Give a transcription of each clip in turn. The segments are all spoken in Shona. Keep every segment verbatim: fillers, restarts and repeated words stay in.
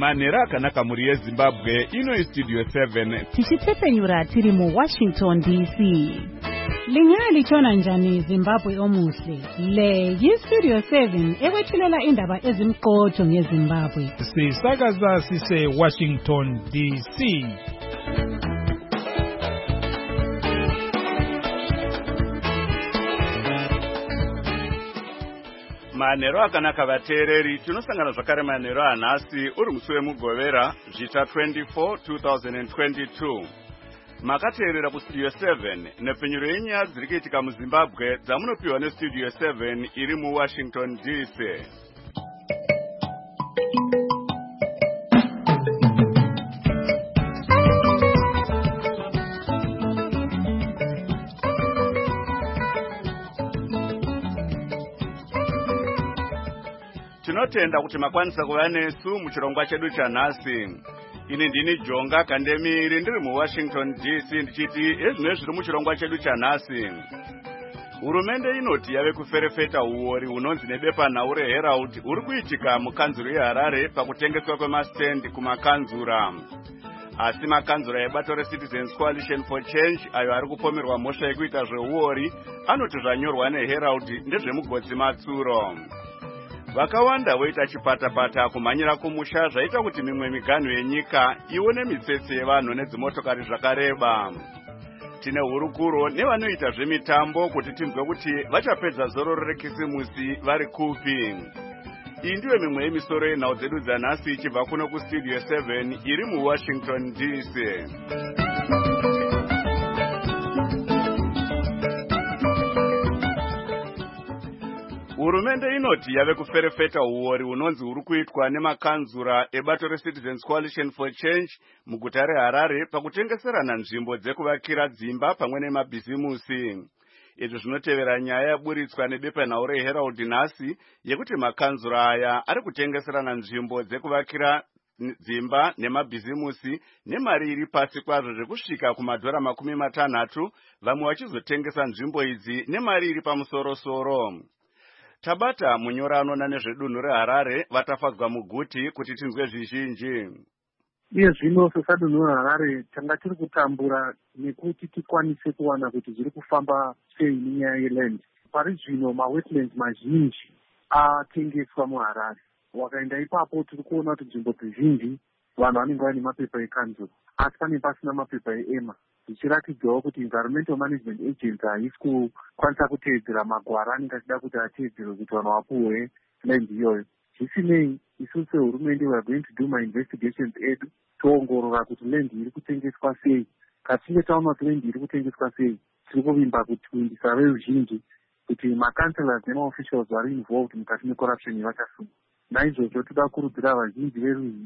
Manhero akanaka muri yeZimbabwe, ino iStudio seven. Tichitepenyura tiri mu Washington D C. Lingali chona njani Zimbabwe omuhle. Le yiStudio seven ekwethulela indaba ezimqotho ngeZimbabwe. Sisakaza sise Washington D C. Manhero akanaka vateereri, tinosangana zvakare manhero anhasi uri musi wemugovera zvita twenty-four two thousand twenty-two. Makateerera kuStudio seven nepfenyuro yenyaya dziri kuitika muZimbabwe dzamunopiwa neStudio seven iri muWashington D C. Tinotenda kuti makwanisa kuva nesu muchirongwa chedu chanhasi. Ini ndini Jonga Kandemiri ndiri muWashington D C ndichiti ezvinezvi zviri muchirongwa chedu chanhasi. Hurumende inoti yave kuferefeta uori hunonzi nebepanhau reHerald uri kuitika mukanzuro yeHarare pakutengeswa kwemastendi kumakanzura. Asi makanzura ebato reCitizens Coalition for Change ayo ari kupomerwa mhosva yekuita zveuori anoti zvanyorwa neHerald ndezvemugodzi matsuro. Vakawanda voita chipatapata kumhanyira kumusha zvaita kuti mimwe miganhu yenyika ione mitsetse yevanhu nedzimotokari zvakareba. Tine hurukuro nevanoita zvemitambo kuti tinzwe kuti vachapedza zororo rekisimusi vari kupi. Iyi ndiyo mimwe yemisoro yenhau dzedu dzanhasi ichibva kuno kuStudio seven iri muWashington D C. Hurumende inoti yave kuferefeta uori hunonzi huri kuitwa nemakanzura ebato reCitizens Coalition for Change muguta reHarare pakutengeserana nzvimbo dzekuvakira dzimba pamwe nemabhizimusi. Izvi zvinotevera nyaya yaburitswa nebepanhau reHerald nhasi yekuti makanzura aya ari kutengeserana nzvimbo dzekuvakira dzimba nemabhizimusi nemari iri pasi kwazvo zvekusvika kumadhora makumi matanhatu, vamwe vachizotengesa nzvimbo idzi nemari iri pamusoro-soro. Tabata munyorano nezvedunhu reHarare vatafadzwa muguti kuti tinzwe zvizhinji. Iye zvino sesadunhu reHarare tanga tiri kutambura nekuti tikwanise kuwana kuti zviri kufamba sei nenyaya yeland. Pari zvino mawetlands mazhinji atengeswa muHarare. Wakaenda ipapo tiri kuona kuti nzvimbo dzizhinji vanhu vanenge vane mapepa ekanzuro asi pane pasina mapepa eEMA, zvichiratidzawo kuti Environmental Management Agency haisi kukwanisa kuteedzera magwara anenge achida kuti ateedzerwe kuti vanhu vapuhwe land iyoyo. Zvisinei, isu sehurumende we are going to do my investigations edu toongorora kuti land iri kutengeswa sei. Katinge taona kuti land iri kutengeswa sei, tiri kuvimba kuti kuindisa veruzhinji kuti makanselors nemaofficials vari involved mukati mecorruption vachasungwa. Naizvozvo toda kukurudzira vazhinji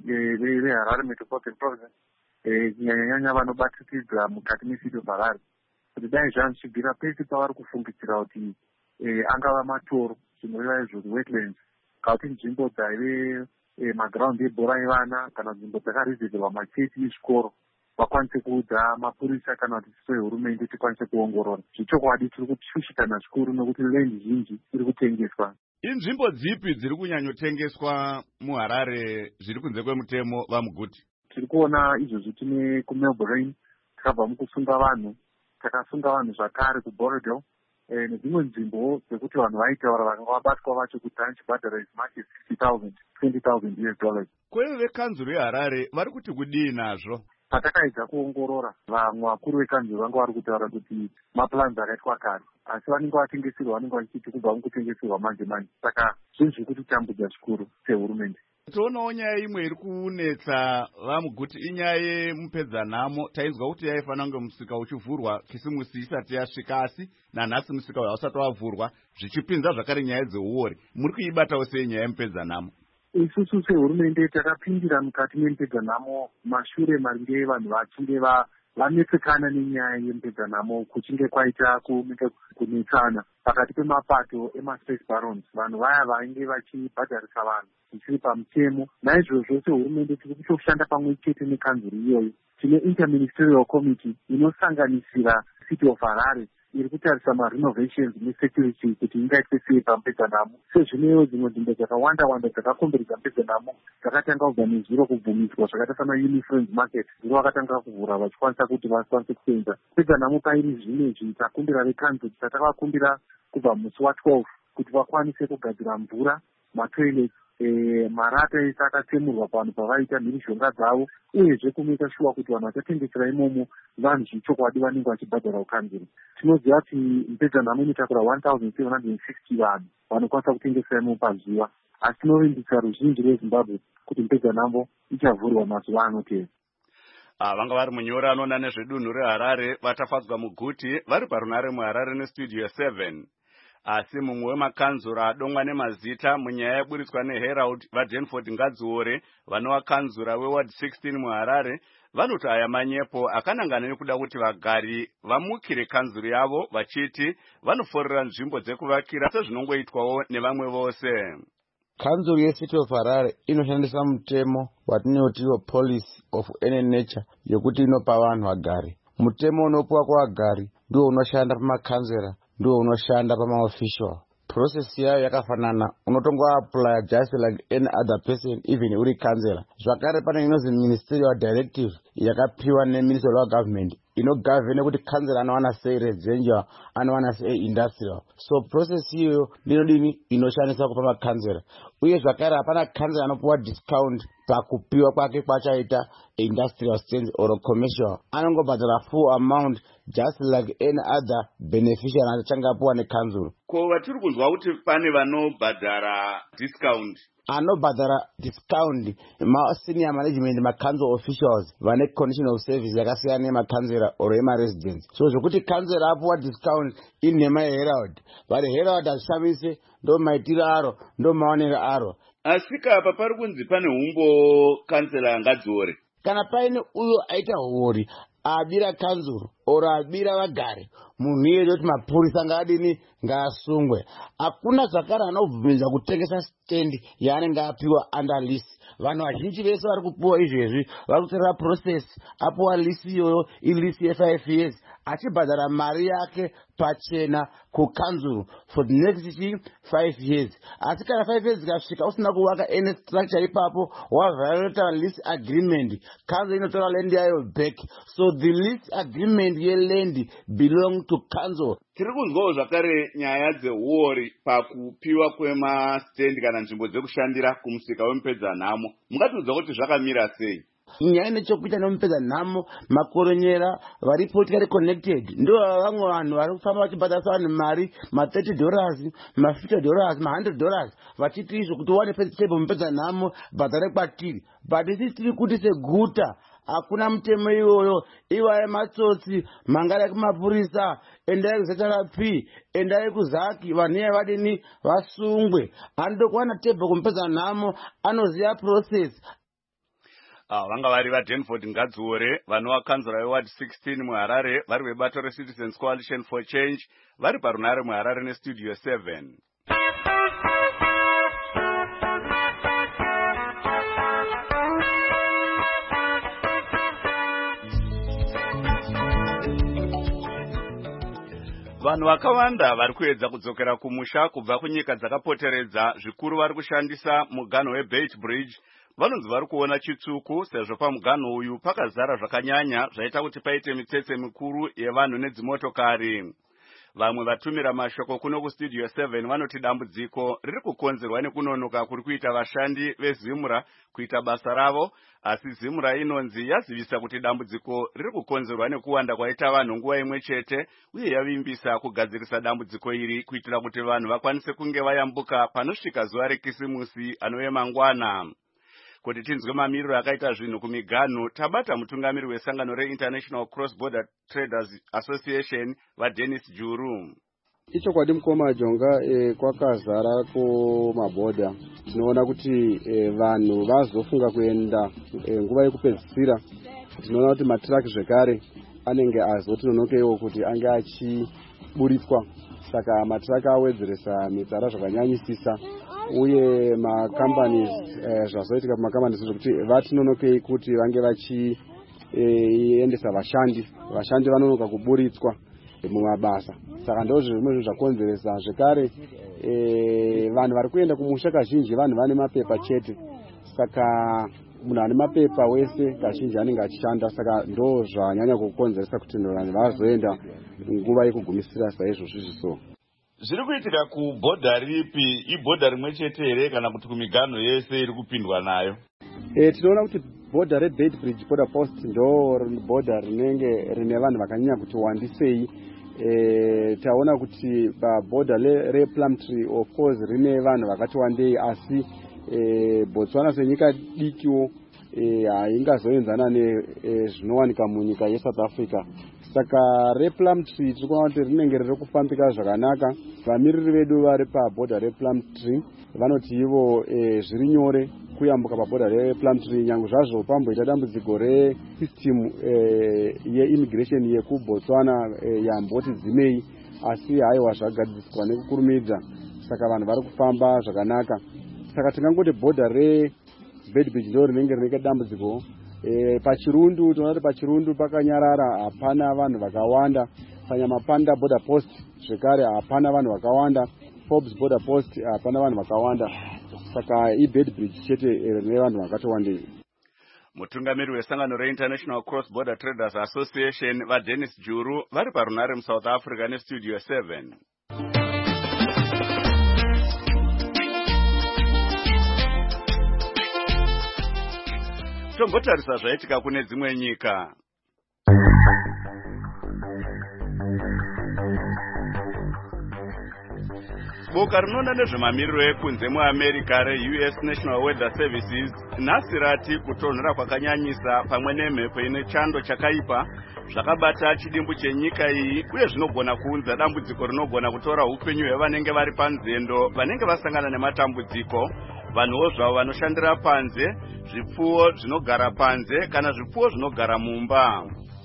veHarare Metropolitan Province kunyanya-nyanya vanobatikidza mukati meCity of Harare kuti dai zvanzvibvira pese pavari kufungidzira kuti angava matoro, zvinoreva izvo wetlands, kauti nzvimbo dzaive magiraundi ebhora evana kana nzvimbo dzakarizirwa machechi nezvikoro, vakwanise kuudza mapurisa kana kuti sehurumende tikwanise kuongorora. Zvichokwadi tiri kushushikana zvikuru nekuti land zhinji iri kutengeswa. Inzvimbo dzipi dziri kunyanyotengeswa muHarare zviri kunze kwemutemo vamuguti? Tiri kuona izvozvi tine kuMelbourne, takabva mukusunga vanhu, takasunga vanhu zvakare kuBorodale nedzimwe nzvimbo dzekuti vanhu vaitaura vakanga vabatwa vacho kuti vanchibhadhara as much as fifty thousand, twenty thousand U S dollars. Kweve vekanzuro yeHarare vari kuti kudii nazvo? Patakaedza kuongorora, vamwe vakuru vekanzuro vanga vari kutaura kuti maplans akaitwa kare asi vanenge vatengeserwa vanenge vachiti kubva mukutengeserwa manje manje. Saka zvinhu zviri kutitambudza zvikuru sehurumende. Toonawo nyaya imwe iri kunetsa vamuguti inyaya yemupedzanhamo. Tainzwa kuti yaifanira kunge musika uchivhurwa kisimusi isati yasvika, asi nanhasi musika uyu hausati wavhurwa, zvichipinza zvakare nyaya dzeuori. Muri kuibatawo sei nyaya yemupedzanhamo? Isusu sehurumende takapindira mukati memupedzanhamo mashure maringe vanhu vachinge vanetsekana nenyaya yemupedzanhamo kuchinge kwaita kunetsana pakati pemapato emaspace barons, vanhu vaya vainge vachibhadharisa vanhu zvisiri pamutemo. Naizvozvo sehurumende tiri kutoshanda pamwe chete nekanzuro iyoyo. Tine interministerial committee inosanganisira City of Harare iri kutarisa marenovations nesecurity kuti ingaitwe sei pampedzanamo. Sezvinewo dzimwe nzvimbo dzakawanda wanda dzakakomberedza mpedzanamo dzakatanga kubva nezviro kubvumiswa zvakaita samaUniFriends Market, zviro vakatanga kuvhura vachikwanisa kuti vakwanise kusenza. Mpedzanamo pairi zvinezvi takumbira vekanzuri tatavakumbira kubva musi wa12 kuti vakwanise kugadzira mvura, matoilets, E, marata ese akatsemurwa pano pavaita mhirishonga dzavo, uyezve kumeka shuwa kuti vanhu vachatengesera imomo vanhu zvechokwadi vanenge vachibhadhara ukanzuru. Tinoziva kuti mpedzanamo inotakura one thousand seven hundred sixty vanhu vanokwanisa kutengesera imomo pazuva, asi tinovimbisa ruzhinji rweZimbabwe kuti mpedzanamo ichavhurwa mazuva anotevera. Ah, vanga vari munyora anoona nezvedunhu reHarare vatafadzwa muguti vari parunare muHarare nestudio seven. Asi mumwe wemakanzura adomwa nemazita munyaya yaburitswa neHerald vaDenford Ngadziore vanova kanzura weward sixteen muHarare vanoti aya manyepo akanangana nekuda kuti vagari vamukire kanzuru yavo vachiti vanoforera nzvimbo dzekuvakira sezvinongoitwawo nevamwe vose. Kanzuru yeCity of Harare inoshandisa mutemo watinotiwo policy of any nature yokuti inopa vanhu vagari. Mutemo unopuwa kuvagari ndiwo unoshanda pamakanzera, ndiwo unoshanda pamaofficial. Process yayo yakafanana, unotongo apply just like any other person, even uri kanzera. Zvakare pane inozi ministerial directive yakapiwa neministry of government inogoverne kuti kanzera anowana sei residential, anowana sei industrial. So process iyoyo ndinodini inoshandiswa kupa makanzera. Uye zvakare hapana kanzera anopuwa discount pakupiwa kwake kwachaita industrial stand or commercial. Anongobhadhara full amount just like any other beneficiary achanga apuwa nekanzuru. Ko vatiri kunzwa kuti pane vanobhadhara discount. Anobhadhara discount ma senior management ma council officials vane condition of service yakasiyana nemakanzera or ema-residents. So zvokuti kanzera apuwa discount inema Herald, vari Herald ashamise ndo maitiro aro ndo maonero aro. Asika apa pari kunzi pane humbo kansela Ngadziore. Kana paine uyo aita hori abira kanzuru or abira vagari, munhu iye kuti mapurisa ngadini ngasungwe. Hakuna zvakare anobvumidza kutengesa stand yaanenge apiwa under lease. Vanhu vazhinji vese vari kupuwa izvezvi vari kutorera process apuwa lease iyoyo ilease ye-five years achibhadhara mari yake pachena kukanzuru for the next five years. Asi kana five years ikasvika usina kuvaka any structure ipapo waviolate lease agreement, kanzuru inotora land yayo back. So the lease agreement yeland belong to council. Tiri kunzwawo zvakare nyaya dzeuori pakupiwa kwemastendi kana nzvimbo dzekushandira kumusika wemupedzanhamo. Mungatiudza kuti zvakamira sei? Nyaya nechokuita nemupedzanhamo, makoronyera vari politically connected ndo vamwe vanhu vari kufamba vachibhadharisa vanhu mari ma thirty dollars, ma fifty dollars, ma one hundred dollars vachiti izvo kuti uwane table mupedzanhamo bhadhare kwatiri. But isi tiri kuti seguta hakuna mutemo iyoyo. Ivaye matsotsi mangada kumapurisa, endai kuzacharapi, endai kuzaki, vanhu vadini vasungwe. Ando kuwana table kumupedzanhamo anoziya process. Ah, vanga vari vaDenford Ngadziore vanova kanzura weward sixteen muHarare vari vebato reCitizens Coalition for Change vari parunare muHarare nestudio seven. Vanhu vakawanda vari kuedza kudzokera kumusha kubva kunyika dzakapoteredza, zvikuru vari kushandisa muganho weBeit Bridge. Vanonzi vari kuona chitsuku sezvo pamuganho uyu pakazara zvakanyanya zvaita kuti paite mitsetse mikuru yevanhu nedzimotokari. Vamwe vatumira mashoko kuno kustudio seven vanoti dambudziko riri kukonzerwa nekunonoka kuri kuita vashandi vezimura kuita basa ravo, asi zimura inonzi yazivisa kuti dambudziko riri kukonzerwa nekuwanda kwaita vanhu nguva imwe chete, uye yavimbisa kugadzirisa dambudziko iri kuitira kuti vanhu vakwanise kunge vayambuka panosvika zuva rekisimusi anove mangwana. Kuti tinzwe mamiriro akaita zvinhu kumiganhu, tabata mutungamiri wesangano reInternational Cross Border Traders Association vaDennis Juru. Ichokwadi mukoma Jonga e, kwakazara kumabhodha. Tinoona kuti e, vanhu vazofunga kuenda e, nguva yekupedzisira. Tinoona kuti matraki zvekare anenge azotononokewo kuti ange achiburitswa. Saka matraki awedzeresa mitsara zvakanyanyisisa. Uye macompanies eh, zvazoitika pamacompanies zvokuti vatinonokei kuti vange vachiendesa eh, vashandi vashandi vanonoka kuburitswa. mumabasa. Saka ndozvo zvimwe zvakonzeresa zvekare vanhu vari kuenda kumusha kazhinji vanhu vane mapepa chete. Saka munhu ane mapepa wese kazhinji anenge achishanda, saka ndo zvanyanya kukonzeresa kuti vanhu vazoenda nguva yekugumisira saizvozvo zviso. Zviri kuitika kubhodha ripi? Ibhodha rimwe chete here kana kuti kumiganho yese iri kupindwa nayo? Eh, tinoona kuti bhodha reBedbridge border post ndo bhodha rinenge rine vanhu vakanyanya kuti wandisei. Eh, taona kuti bhodha rePlumtree of course rine vanhu vakati wandei, asi eh, Botswana senyika dikiwo haingazoenzana nezvinowanika munyika yeSouth Africa. Saka rePlumtree tiri kuona kuti rinenge riri kufambika zvakanaka. Vamiriri vedu vari pabhodha rePlumtree vanoti ivo e, zviri nyore kuyambuka pabhodha rePlumtree, nyange zvazvo pamboita dambudziko resystem e, yeimmigration yekuBotswana e, yamboti dzimei, asi haiwa zvagadziswa nekukurumidza. Saka vanhu vari kufamba zvakanaka. Saka tingangoti bhodha reBedbridge ndo rinenge rine dambudziko. E, pachirundu tinoona kuti pachirundu pakanyarara, hapana vanhu vakawanda. Panyamapanda border post zvekare hapana vanhu vakawanda. Forbes border post hapana vanhu vakawanda. Saka iBedbridge chete rine vanhu vakati wandei. Mutungamiri wesangano reInternational Cross Border Traders Association vaDennis Juru vari parunare muSouth Africa neStudio seven. Tombotarisa zvaitika kune dzimwe nyika. Boka rinoona nezvemamiriro ekunze muAmerica reU S National Weather Services nhasi rati kutonhora kwakanyanyisa pamwe nemhepo ine chando chakaipa zvakabata chidimbu chenyika iyi, uye zvinogona kuunza dambudziko rinogona kutora upenyu hwevanenge vari panzendo vanenge vasangana nematambudziko, vanhuwo zvavo vanoshandira panze, zvipfuwo zvinogara panze kana zvipfuwo zvinogara mumba.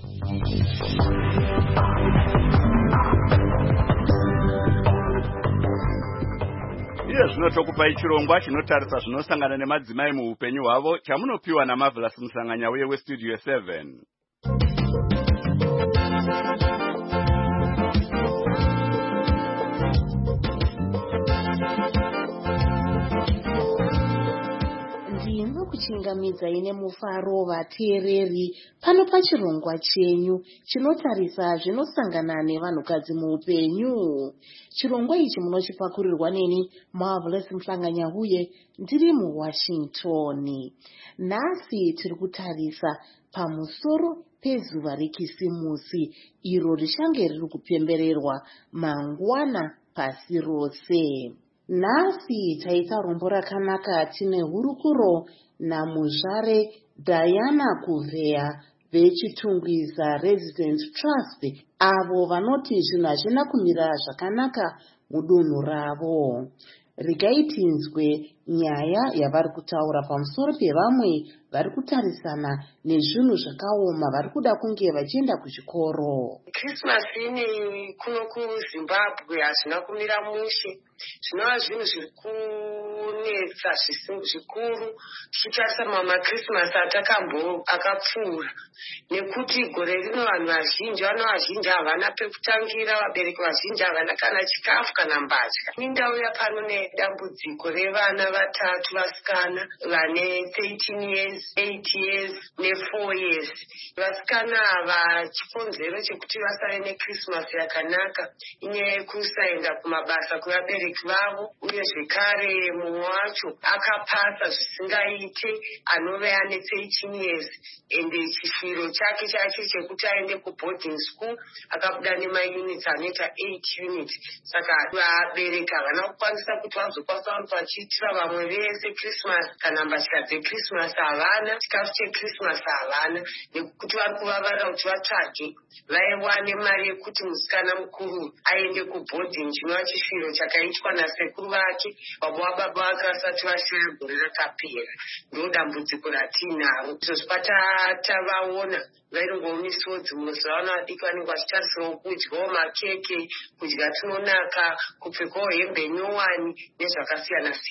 Iye zvinotokupai chirongwa chinotarisa zvinosangana nemadzimai muupenyu hwavo chamunopiwa naMarvelous Musanganya uye weStudio seven. Kuchingamidza ine mufaro vateereri pano pachirongwa chenyu chinotarisa zvinosangana nevanhukadzi muupenyu. Chirongwa ichi munochipakurirwa neni Marvelous Musanganya uye ndiri muWashington. Nhasi tiri kutarisa pamusoro pezuva rekisimusi iro richange riri kupembererwa mangwana pasi rose. Nhasi taita rombo rakanaka, tine hurukuro namuzvare Diana Kuvea vechitungwiza Resident Trust, avo vanoti zvinhu hazvina kumira zvakanaka mudunhu ravo. Regai tinzwe nyaya yavari kutaura pamusoro pevamwe vari kutarisana nezvinhu zvakaoma vari kuda kunge vachienda kuchikoro. Christmas ini kuno kuZimbabwe hazvina kumira mushe. Zvinova zvinhu zviri kunetsa zvikuru tichitarisa mamwe Christmas atakambo akapfuura, nekuti gore rino vanhu vazhinji vana vazhinji havana pekutangira, vabereki vazhinji havana kana chikafu kana mbatya. Nindauya pano nedambudziko revana vatatu vasikana vane thirteen years, eight years ne four years. Vasikana ava chikonzero chekuti vasave neChristmas yakanaka inyaya yekusaenda kumabasa kuvabereki vavo, uye zvekare mumwe wacho akapasa zvisingaite anove ane thirteen years, ende chifiro chake chacho chekuti aende kuboarding school akabuda nemaunits anoita eight units. Saka vabereki havana kukwanisa kuti vazokwanisa vanhu vachiitira vamwe vese Christmas, kana mbatya dzeChristmas havana, chikafu cheChristmas havana, nekuti vari kuvavara kuti vatsvage vaiwane mari yekuti musikana mukuru aende kuboarding, chinova chifiro chakaitwa nasekuru vake baba vababa vake vasati vashaya gore rakapera. Ndo dambudziko ratinaro. Izvo patavaona vairingomisiwo dzimusi vana vadiki vanenge vachitarisirawo kudyawo makeke, kudya tunonaka, kupfekawo hembe nyowani nezvakasiyana siyana.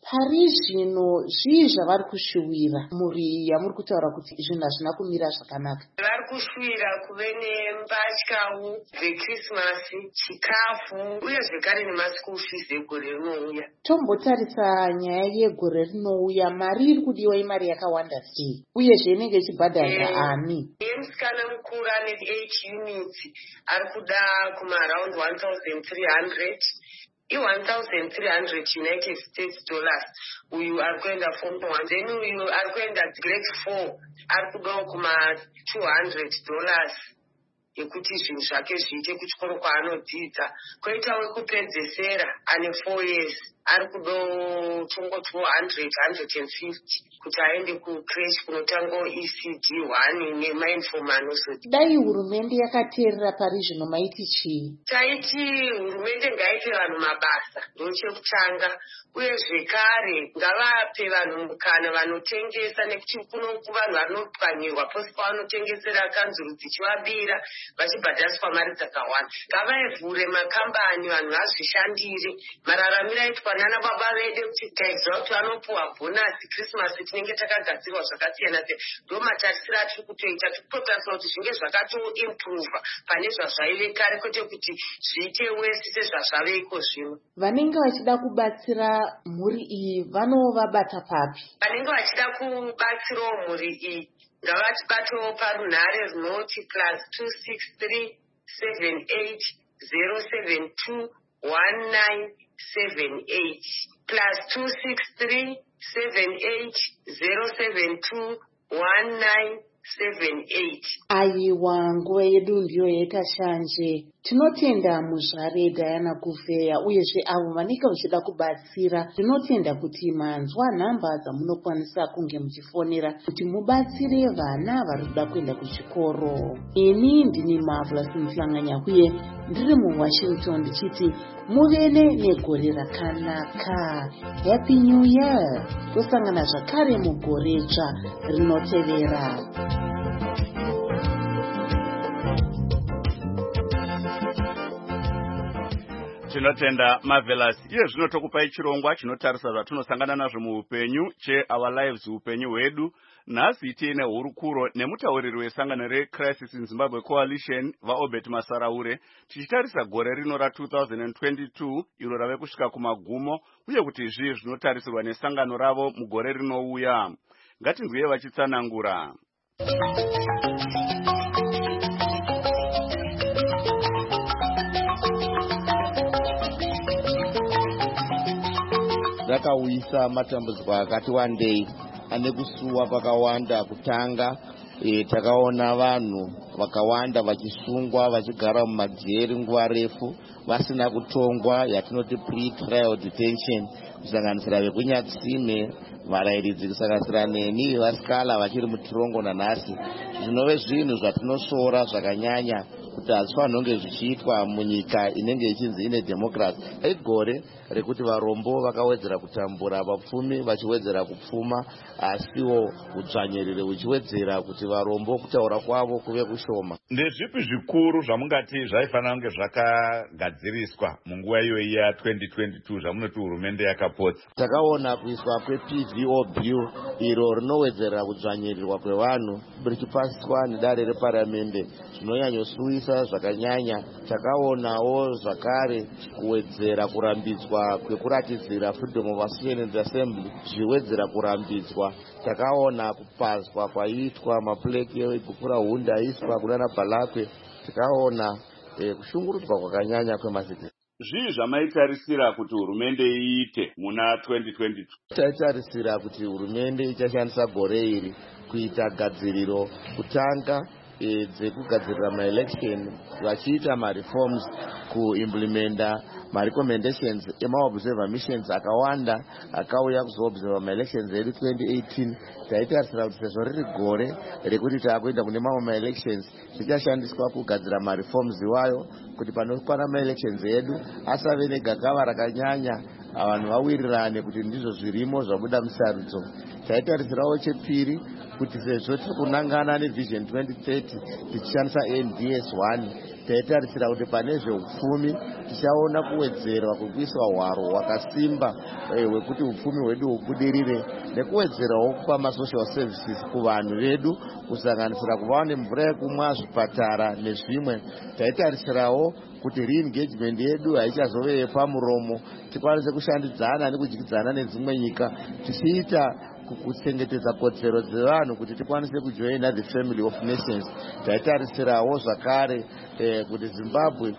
pari zvino zvii zvavari kushuwira muri yamuri kutaura kuti zvinhu hazvina kumira zvakanaka? Vari kushuwira kuve nembatyawo dzekrisimasi, chikafu uye zvekare nemaschool fees egore rinouya. Tombotarisa nyaya yegore rinouya, mari iri kudiwa imari yakawanda sei uyezve inenge ichibhadharwa ani? Yemusikana mukuru ane eight units ari kuda kumaraund one thousand three hundred i-one thousand three hundred United States dollars. Uyu ari kuenda form one. Then uyu ari kuenda grade four ari kudawo kuma two hundred dollars yekuti zvinhu zvake zviite kuchikoro kwaanodzidza. Koita wekupedzesera ane four years ari kudawo tongo two hundred, one hundred fifty kuti aende kucreche kunotangawo E C D one nemainform anozoti. Dai hurumende yakateerera pari zvino maiti chii? Taiti hurumende ngaipe vanhu mabasa ndochekutanga, uye zvekare ngavape vanhu mukana vanotengesa, nekuti kuno vanhu vanopwanyirwa posi pavanotengesera kanzuru dzichivabira vachibhadhariswa mari dzakawanda. Ngavaivhure makambani vanhu vazvishandire. Mararamiro aitwa nana baba vedu kuti taiziva kuti vanopuwa bhonasi Christmas tinenge takagadzirwa zvakasiyana siyana. Ndo matarisiro atiri kutoita, tiri kutotarisira kuti zvinge zvakatoimprova pane zvazvaive kare, kwete kuti zviite wese sezvazvaveiko zvino. Vanenge vachida kubatsira mhuri iyi vanovabata papi? Vanenge vachida kubatsirawo mhuri iyi ngavatibatowo parunhare runoti plus two six three seven eight zero seven two one nine seven eight plus two six three seven eight zero seven two one nine seven eight. Aiwa, nguva yedu ndiyo yaita shanje. Tinotenda muzvare Diana Kufeya uyezve avo vanenge vachida kubatsira. Tinotenda kuti manzwa nhamba dzamunokwanisa kunge muchifonera kuti mubatsire vana vari kuda kuenda kuchikoro. Ini ndini Marvelous Mhlanganya uye ndiri muWashington ndichiti muvene negore rakanaka. Happy New Year. Tosangana zvakare mugore dzva rinotevera. Tinotenda Marvelous. Iye zvino tokupai chirongwa chinotarisa zvatinosangana nazvo muupenyu che Our Lives upenyu hwedu. Nhasi tiine hurukuro nemutauriri wesangano reCrisis in Zimbabwe Coalition vaObert Masaraure tichitarisa gore rino ra two thousand twenty-two iro rave kusvika kumagumo uye kuti zvii zvinotarisirwa nesangano ravo mugore rinouya. Ngatinzwe vachitsanangura. Rakauyisa matambudziko akati wandei ane kusuwa pakawanda. Kutanga e, takaona vanhu vakawanda vachisungwa vachigara mumajeri nguva refu vasina kutongwa, yatinoti pre-trial detention, kusanganisira vekunyatsime, varairidzi kusanganisira neni vasikala vachiri mutirongo nanhasi. Zvinove zvinhu zvatinosora zvakanyanya kuti hazvifanira kunge zvichiitwa munyika inenge ichinzi ine democracy. Igore rekuti varombo vakawedzera kutambura vapfumi vachiwedzera kupfuma, asiwo udzvanyiriri huchiwedzera kuti varombo kutaura kwavo kuve kushoma. Ndezvipi zvikuru zvamungati zvaifanira kunge zvakagadziriswa munguva iyoyi ya twenty twenty-two zvamunoti hurumende yakapotsa? Takaona kuiswa kweP V O bill iro rinowedzera kudzvanyirirwa kwevanhu richipasiswa nedare reparamende zvinonyanyosuwisa zvakanyanya. Takaonawo zvakare kuwedzera kurambidzwa kwekuratidzira freedom of association and assembly zviwedzera kurambidzwa. Takaona kupazwa kwaiitwa mapuleki ebhuku rahunda aiswa kunana Balakwe. Tikaona eh, kushungurudzwa kwakanyanya kwemaziti. Zvii zvamaitarisira kuti hurumende iite muna twenty twenty-two? Taitarisira kuti hurumende ichashandisa gore iri kuita gadziriro kutanga e, dzekugadzirira maelection vachiita mareforms kuimplementa marecommendations emaobserver missions akawanda akauya kuzoobserver maelections edu twenty eighteen. Taitarisira kuti sezvo riri gore rekuti taakuenda kune mamwe maelections zvichashandiswa kugadzira mareforms iwayo kuti panokwana maelections edu asave negakava rakanyanya vanhu vawirirane kuti ndizvo zvirimo zvabuda musarudzo. Taitarisirawo chepiri kuti sezvo tiri kunangana nevision twenty thirty tichishandisa N D S one taitarisira kuti pane zveupfumi tichaona kuwedzerwa kwekuiswa hwaro hwakasimba hwekuti upfumi hwedu hubudirire, nekuwedzerawo kupa masocial services kuvanhu vedu kusanganisira kuvawo nemvura yekumwa, zvipatara nezvimwe. Taitarisirawo kuti re-engagement yedu haichazove yepamuromo, tikwanise kushandidzana nekudyidzana nedzimwe nyika tichiita kuchengetedza kodzero dzevanhu kuti tikwanise kujoina the family of nations. Taitarisirawo zvakare eh, kuti Zimbabwe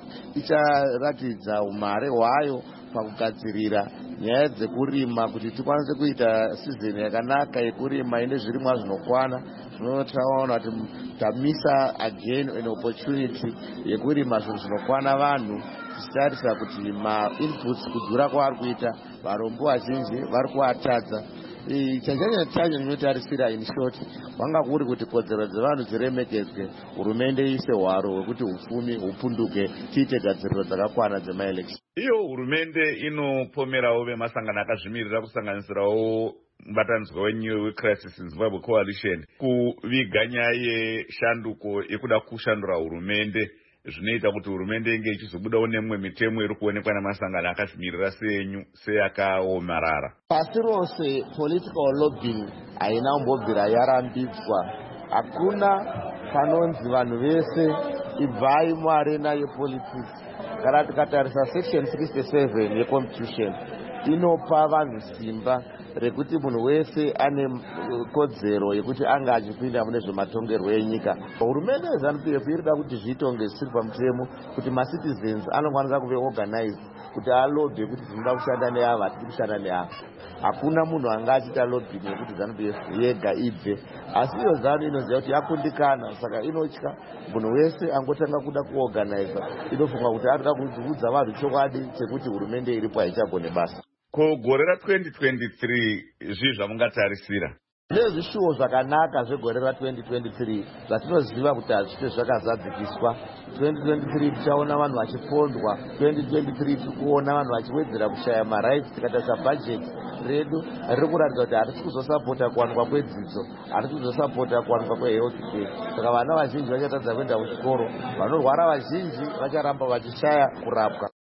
icharatidza umhare hwayo pakugadzirira nyaya dzekurima kuti tikwanise kuita season yakanaka yekurima ine zvirimwa zvinokwana. Zvinotaona kuti tamisa again an opportunity yekurima zvinhu zvinokwana vanhu, tichitarisa kuti ma-inputs kudhura kwavari kuita varombo vazhinji vari kuatadza. Chanyanya chacho ndinotarisira in short kwanga kuri kuti kodzero dzevanhu dziremekedzwe, hurumende iise hwaro hwekuti upfumi hupunduke, tiite gadziriro dzakakwana dzemaelection. Iyo hurumende inopomerawo vemasangano akazvimirira kusanganisirawo mubatanidzwa wenyuwe weCrisis in Zimbabwe Coalition kuviga nyaya yeshanduko yekuda kushandura hurumende, zvinoita kuti hurumende inge ichizobudawo nemwe mitemo iri kuonekwa namasangano akazvimirira senyu seyakaomarara. Pasi rose political lobbying haina kumbobvira yarambidzwa. Hakuna panonzi vanhu vese ibvai muarena yepolitics. Kana tikatarisa section sixty-seven yeconstitution inopa vanhu simba rekuti munhu wese ane kodzero yekuti anga achipinda mune zvematongerwo enyika. Hurumende yeZANU P F irida kuti zviitonge zvisiri pamutemo, kuti macitizens anokwanisa kuve organized kuti alobhe kuti tinoda kushanda neava, hatidi kushanda neava. Hakuna munhu anga achita lobbying yekuti ZANU P F yega ibve, asi iyo ZANU inoziva kuti yakundikana, saka inotya munhu wese angotanga kuda kuorganiza. Inofunga kuti arida kuudza vanhu chokwadi chekuti hurumende iripo haichagone basa. Ko gore ra twenty twenty-three zvii zvamungatarisira? Nezvishuwo zvakanaka zvegore ra twenty twenty-three zvatinoziva kuti hazvite zvakazadzikiswa. twenty twenty-three tichaona vanhu vachipondwa, twenty twenty-three tikuona vanhu vachiwedzera kushaya marights. Tikatarisa budget redu riri kuratidza kuti hatisi kuzosapota kuwanikwa kwedzidzo, hatisi kuzosapota kuwanikwa kwehealth care. Saka vana vazhinji vachatadza kuenda kuchikoro, vanorwara vazhinji vacharamba vachishaya kurapwa.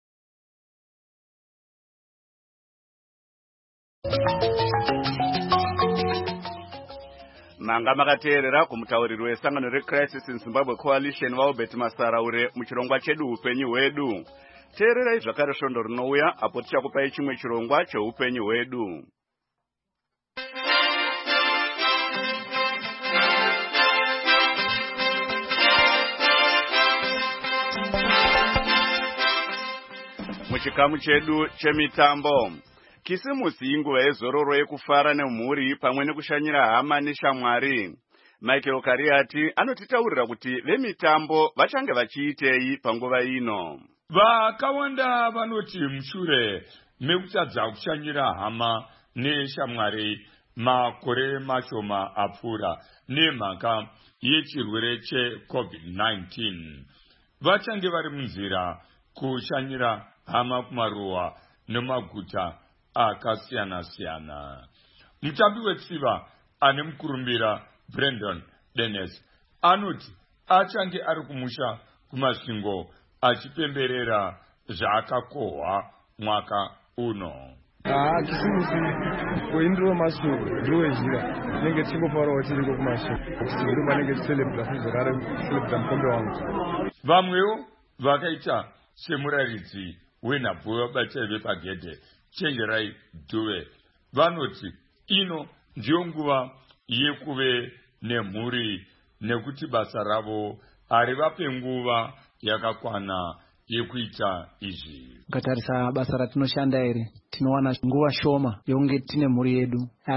Manga makateerera kumutauriri wesangano reCrisis in Zimbabwe Coalition vaUbert Masaraure muchirongwa chedu upenyu hwedu. Teererai zvakare svondo rinouya apo tichakupai chimwe chirongwa cheupenyu hwedu. Muchikamu chedu chemitambo, Kisimusi inguva yezororo yekufara nemhuri pamwe nekushanyira hama neshamwari. Michael Kariati anotitaurira kuti vemitambo vachange vachiitei panguva ino. Vakawanda vanoti mushure mekutadza kushanyira hama neshamwari makore mashoma apfuura nemhaka yechirwere cheCovid nineteen, vachange vari munzira kushanyira hama kumaruwa nemaguta akasiyana siyana. Mutambi wetsiva ane mukurumbira Brandon Dennis anoti achange ari kumusha kumasvingo achipemberera zvaakakohwa mwaka uno. Ah, Kisimusi kuindiro masvingo ndiwe zhira nenge tichingofarawo tiriko kumasvingo kuti ndo vanenge ticelebra kuzogara kucelebra mukombe wangu. Vamwewo vakaita semuraridzi wenhabvu vabatai vepagedhe Chenjerai Dube vanoti ino ndiyo nguva yekuve nemhuri nekuti basa ravo harivape nguva yakakwana yekuita izvi. Ukatarisa basa ratinoshanda iri tinowana nguva shoma yokunge tine mhuri yedu,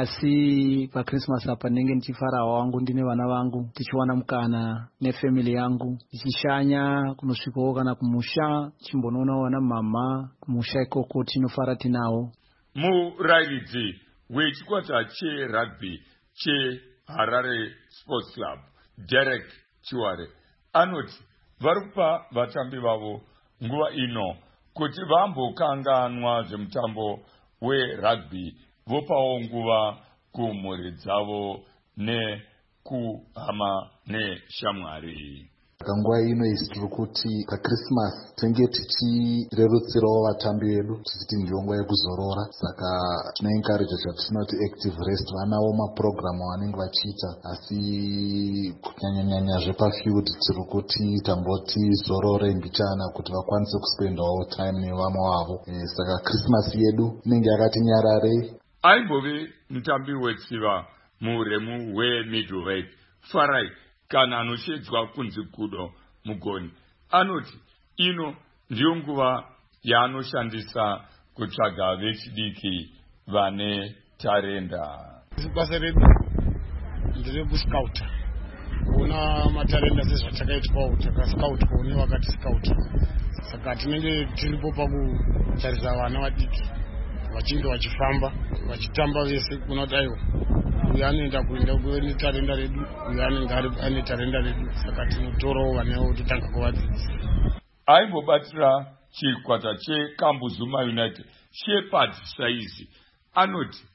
asi paChristmas apa ndenge ndichifara wangu ndine vana vangu tichiwana mukana nefamily yangu tichishanya kunosvikawo kana kumusha chimbonoona wana mama kumusha ikoko tinofara tinawo. Murayiridzi wechikwata cherugby cheHarare Sports Club Derek Chiware anoti vari kupa vatambi vavo nguva ino kuti vambokanganwa zvemutambo werugby vopawo nguva kumhuri dzavo nekuhama neshamwari. Kanguva ino isi tiri kuti paChristmas tinenge tichirerutsirawo vatambi vedu tichiti ndiyo nguva yekuzorora. Saka tinoencourage chatinoti active rest. Vanawo mapurogiramu vanenge vachiita, asi kunyanyanyanya zvepafield tiri kuti tamboti zorore mbichana kuti vakwanise kuspendawo time nevamwe wavo. E, saka Christmas yedu inenge yakati nyararei. Aimbove mutambi wetsiva muuremu hwemiddleweight Farai kana anoshedzwa kunzi Kudo Mugoni anoti ino ndiyo nguva yaanoshandisa kutsvaga vechidiki vane tarenda. Basa redu nderekuscouta, kuona matarenda sezvatakaitwawo, takascouta kuone vakati scouta. Saka tinenge tiripo pakutarisa vana vadiki vachinge vachifamba vachitamba vese, kuona kuti aiwa uyu anoenda kuenda kuone tarenda redu, uyu anenge ane tarenda redu. Saka tinotorawo vanewo totanga kuvadzidzisa. Aimbobatira chikwata cheKambuzuma United Shepherd Saizi anoti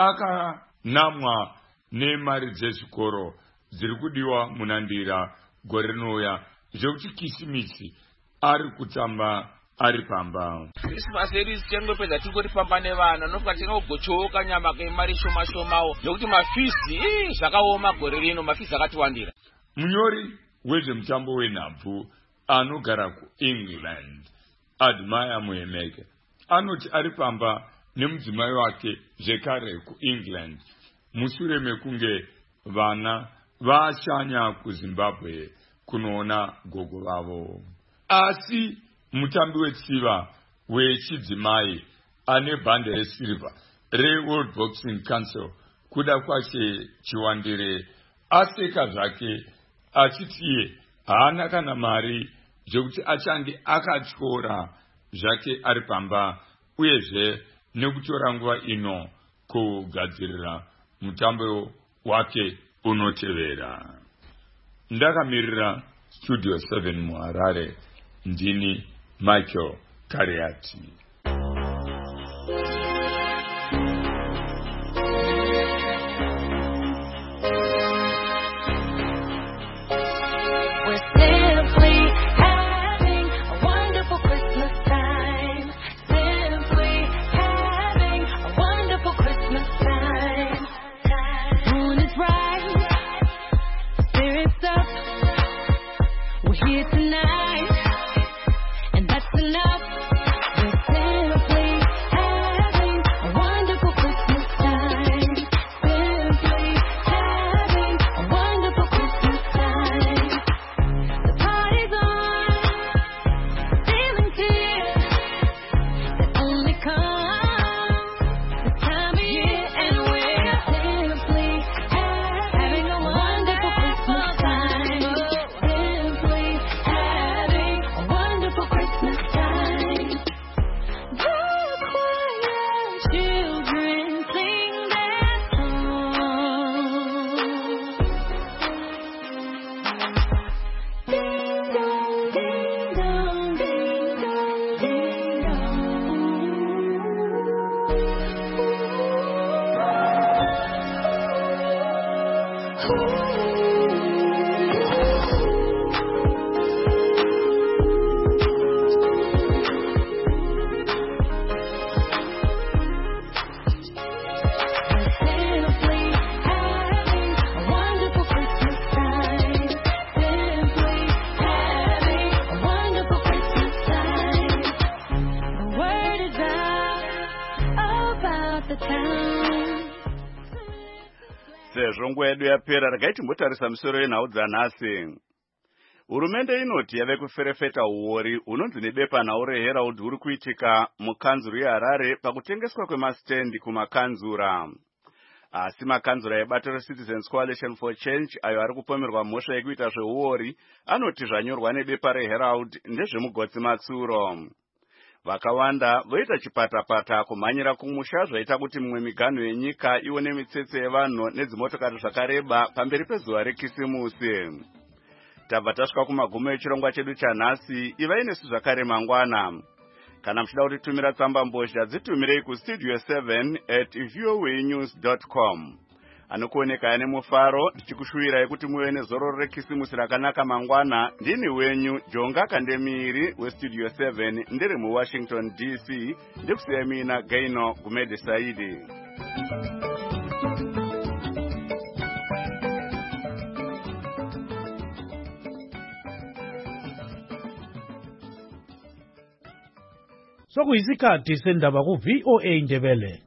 akanamwa nemari dzezvikoro dziri kudiwa munandira gore rinouya zvekuti Kisimisi ari kutamba ari pamba. Christmas yedu tichengopedza tingoti pamba nevana nofuka tingogochoka nyama kemari shoma shomawo nokuti mafizi zvakaoma gore rino, mafizi akatiwandira. Munyori wezvemutambo wenhabvu anogara kuEngland Admire Muhemeke anoti ari pamba nemudzimai wake zvekare kuEngland mushure mekunge vana vashanya kuZimbabwe kunoona gogo vavo. Asi mutambi wetsiva wechidzimai ane bhande resilva reWorld Boxing Council kuda kwashe Chiwandire aseka zvake achiti iye haana kana mari zvekuti achange akatyora zvake ari pamba, uyezve nekutora nguva ino kugadzirira mutambo wake unotevera. Ndakamirira Studio seven muHarare, ndini Michael Kariati. Sezvo nguva yedu yapera, regai timbotarisa musoro yenhau dzanhasi. Hurumende inoti yave kuferefeta uori unonzi nebepanhau reHerald huri kuitika mukanzuru yeHarare pakutengeswa kwemastendi kumakanzura. Asi makanzura eBato Citizens Coalition for Change ayo ari kupomerwa mhosva yekuita zveuori anoti zvanyorwa nebepa reHerald ndezvemugotsi matsuro. Vakawanda voita chipatapata kumhanyira kumusha zvaita kuti mimwe miganho yenyika ione mitsetse yevanhu nedzimotokari zvakareba pamberi pezuva reKisimusi. Tabva tasvika kumagumo echirongwa chedu chanhasi. Ivai nesu zvakare mangwana. Kana muchida kutitumira tsamba mbozha dzitumirei kustudio seven at voanews dot com. anokuoneka ane mufaro ndichikushuwirai kuti muve nezoro rekisimusi rakanaka mangwana. Ndini wenyu Jonga Kandemiri westudio seven ndiri muwashington D C, ndikusiyai mina Gaino Gumede Saidi. Sokuyisikhathi sendaba ku V O A Ndebele.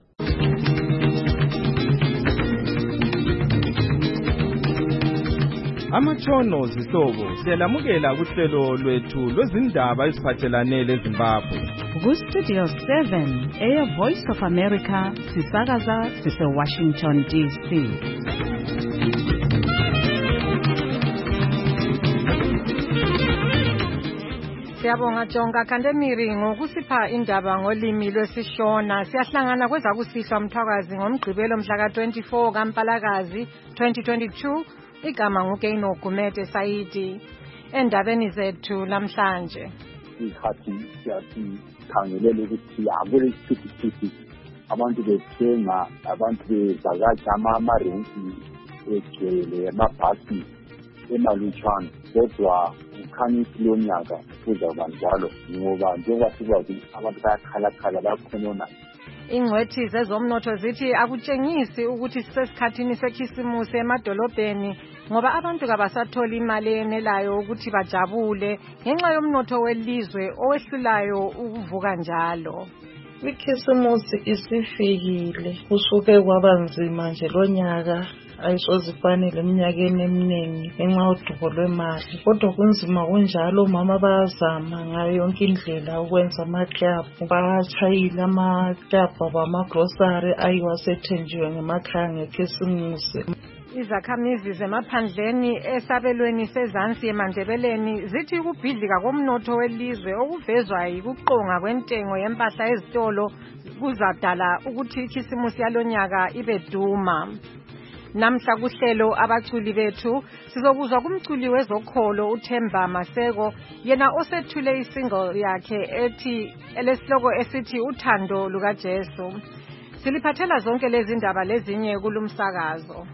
Amatshono zihlobo siyalamukela kuhlelo lwethu lwezindaba eziphathelane leZimbabwe. Ku Studio seven, Air Voice of America, sisakaza sise Washington D C. Siyabonga Jonga Kandemiri ngokusipha indaba ngolimi lwesishona. Siyahlangana kwezakusihlwa Mthwakazi ngomgqibelo mhla ka twenty-four kaMpalakazi twenty twenty-two. Igama nguGaino Gumede Saidi. Endabeni zethu namhlanje ikhathi siyathi khangelela ukuthi akule isithuthi abantu bethenga, abantu bezakaja amarenki egcwele amabhasi emalutshwana, kodwa ukhanya isilo nyaka kuzawuba njalo ngoba njengoba sikwazi abantu bayakhalakhala bayakhonona. Ingcwethi zezomnotho zithi akutshengisi ukuthi sisesikhathini sekhisimusi emadolobheni ngoba abantu kabasatholi imali enelayo ukuthi bajabule ngenxa yomnotho welizwe owehlulayo ukuvuka njalo. Ikhisimusi isifikile, kusuke kwaba nzima nje lonyaka, ayisozifanele eminyakeni eminingi ngenxa yodubo lwemali, kodwa kunzima kunjalo mama bayazama ngayo yonke indlela ukwenza amaklabhu, batshayile amaklabhu bamagrosari ayiwasethenjiwe ngemakhaya ngekhisimusi. Izakhamizi zemaphandleni esabelweni sezansi emandebeleni zithi ukubhidlika komnotho welizwe okuvezwa yikuqonga kwentengo yempahla ezitolo kuzadala ukuthi ikhisimusi yalonyaka ibe duma. Namhla kuhlelo abaculi bethu sizokuzwa kumculi wezokholo uThemba Maseko, yena osethule isingle yakhe ethi elesihloko esithi uthando luka Jesu. Siliphathela zonke lezi ndaba lezinye kulumsakazo.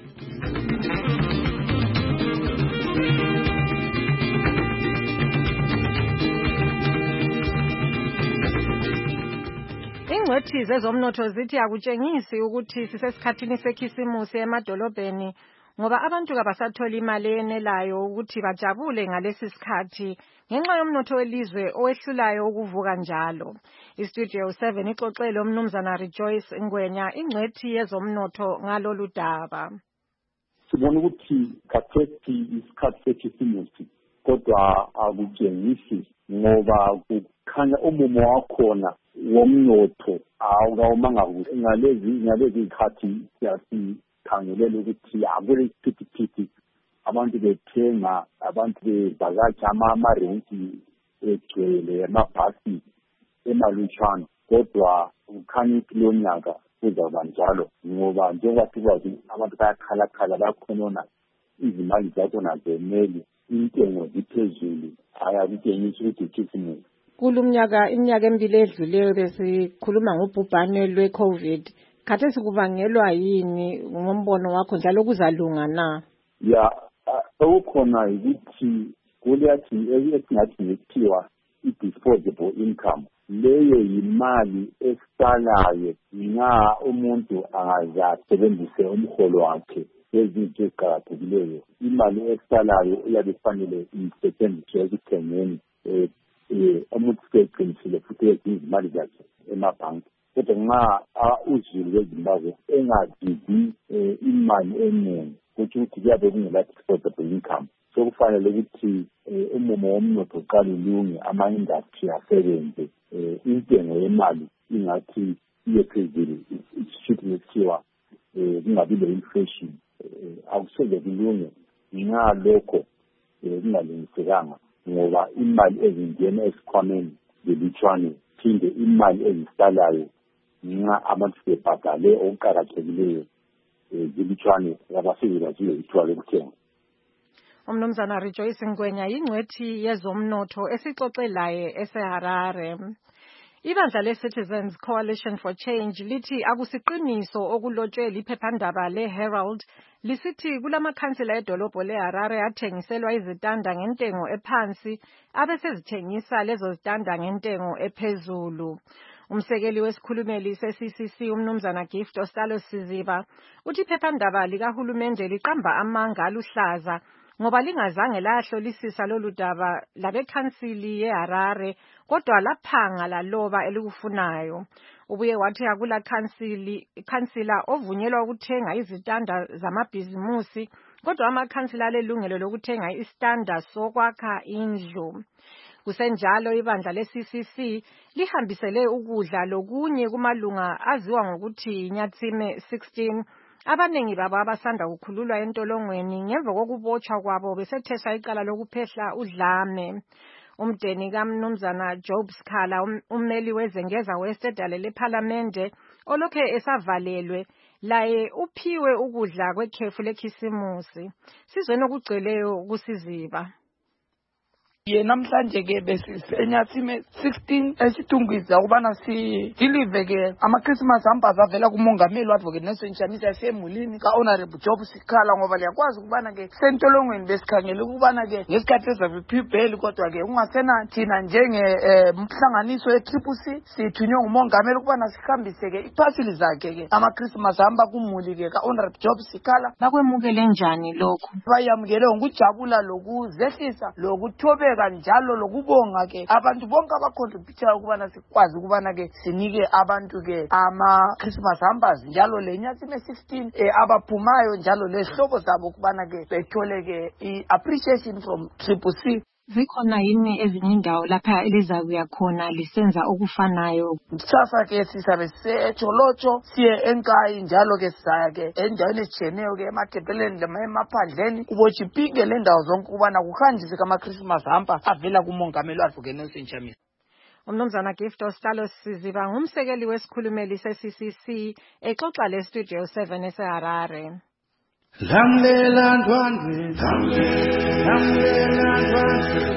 Ingcwethi zezomnotho zithi akutshengisi ukuthi sisesikhathini sekhisimusi emadolobheni ngoba abantu kabasatholi imali enelayo ukuthi bajabule ngalesi sikhathi ngenxa yomnotho welizwe owehlulayo ukuvuka njalo. Istudio seven ixoxele umnumzana Rejoice Ngwenya, ingcwethi yezomnotho ngalolu daba. Sibona ukuthi khathethi isikhathi sekhisimusi kodwa akutshengisi ngoba kukhanya umumo wakhona womnotho awukawumanga kuhle. Ngalezi ngalezi khathi siyakhangelela ukuthi akule isithuthi abantu bethenga, abantu bezakaja amarenki egcwele amabhasi emalutshwana, kodwa kukhanya isilo nyaka kuzawuba njalo ngoba njengoba sikwazi abantu bayakhalakhala bayakhonona, izimali zakhona zemele, intengo ziphezulu, ayakutshengisa ukuthi ikhisimusi. Kulumnyaka iminyaka emibili edluleyo besikhuluma ngobhubhane lwe-COVID. Khathesi kubangelwa yini ngombono wakho njalo kuzalunga na? Ya, okukhona ukuthi kuleyathi esingathi ngekuthiwa i-disposable income. Leyo yimali esalayo nxa umuntu angazasebenzise umholo wakhe ezinto eziqakathekileyo. Imali esalayo iyabe ifanele isetshenziswe ekuthengeni umuntu seqinisile futhi ezinye izimali zakhe emabhanki. Kodwa nxa uzulu weZimbabwe engadingi imali eningi kuthi ukuthi kuyabe kungela disposable income, sokufanele ukuthi umumo womnotho uqale ulunge, ama-industry asebenze, intengo yemali ingathi iye phezulu, isishuthi ngekuthiwa kungabi le-inflation. Akusoze kulunge nxa lokho kungalungisekanga ngoba imali ezingena esikhwameni zelutshwane phinde imali ezisalayo nxa abantu sebebhadale okuqakathekileyo zilutshwane abasebenzela zile ithuba lokuthenga. Umnumzana Rejoice Ngwenya yingcwethi yezomnotho esixoxe laye eseHarare. Ibandla le-Citizens Coalition for Change lithi akusiqiniso okulotshwe liphephandaba le-Herald lisithi kulamakhansila edolobho le-Harare athengiselwa izitanda ngentengo ephansi abesezithengisa lezo zitanda ngentengo ephezulu. Umsekeli wesikhulumeli se-C C C umnumzana Gift Ostalos Siziba uthi iphephandaba likahulumende liqamba amanga aluhlaza ngoba lingazange lahlolisisa lolu daba labekhansili yeHarare kodwa laphanga laloba elikufunayo. Ubuye wathi akula khansili khansila ovunyelwa ukuthenga izitanda zamabhizimusi kodwa amakhansila alelungelo lokuthenga istanda sokwakha indlu. Kusenjalo ibandla le-C C C lihambisele ukudla lokunye kumalunga aziwa ngokuthi Nyatsime sixteen abanengi babo abasanda kukhululwa entolongweni ngemva kokubotshwa kwabo besetheswa icala lokuphehla udlame. Umdeni kaMnumzana Job Skhala ummeli wezengeza West edale lePhalamende olokhe esavalelwe laye uphiwe ukudla kwekhefu lekhisimusi. Sizweni okugcweleyo kusiziba. Ye namhlanje ke besisenyathime sixteen esitungwiza ukubana si deliver ke ama Christmas hampers avela kumongameli Advocate Nelson Chamisa yasemulini ka Honorable Job Sikhala ngoba liyakwazi ukubana ke sentolongweni besikhangele ukubana ke ngesikhathi ezaviphibheli kodwa ke ungasena thina njenge umhlanganiso we-Triple C sithunywe ngumongameli ukubana sihambise ke iphasili zakhe ke ama Christmas hamba kumuli ke ka Honorable Job Sikhala. Bakwemukele njani lokho? Bayamukele ngokujabula lokuzehlisa lokuthobe kanjalo lokubonga ke abantu bonke abacontribute ukubana sikwazi ukubana ke sinike abantu ke ama Christmas hampers njalo leNyatsime sixteen eh abaphumayo njalo lehlobo zabo ukubana ke bethole ke i-appreciation from Triple C. Zikhona yini ezinye indawo lapha elizakuya khona lisenza okufanayo? Sasa ke sisabe sejolotsho siye enkayi njalo ke sisaya ke endaweni ezitshiyeneyo ke emadebheleni lemaphandleni kubochipinge le ndawo zonke ukubana kuhanjiswe kama Christmas hamper avela kumongameli Advocate Nelson Chamisa. Umnumzana Gift Ostalos Siziba ngumsekeli wesikhulumeli se-C C C exoxa le Studio seven eseHarare. Lamlela ndwandwe lamlela ndwandwe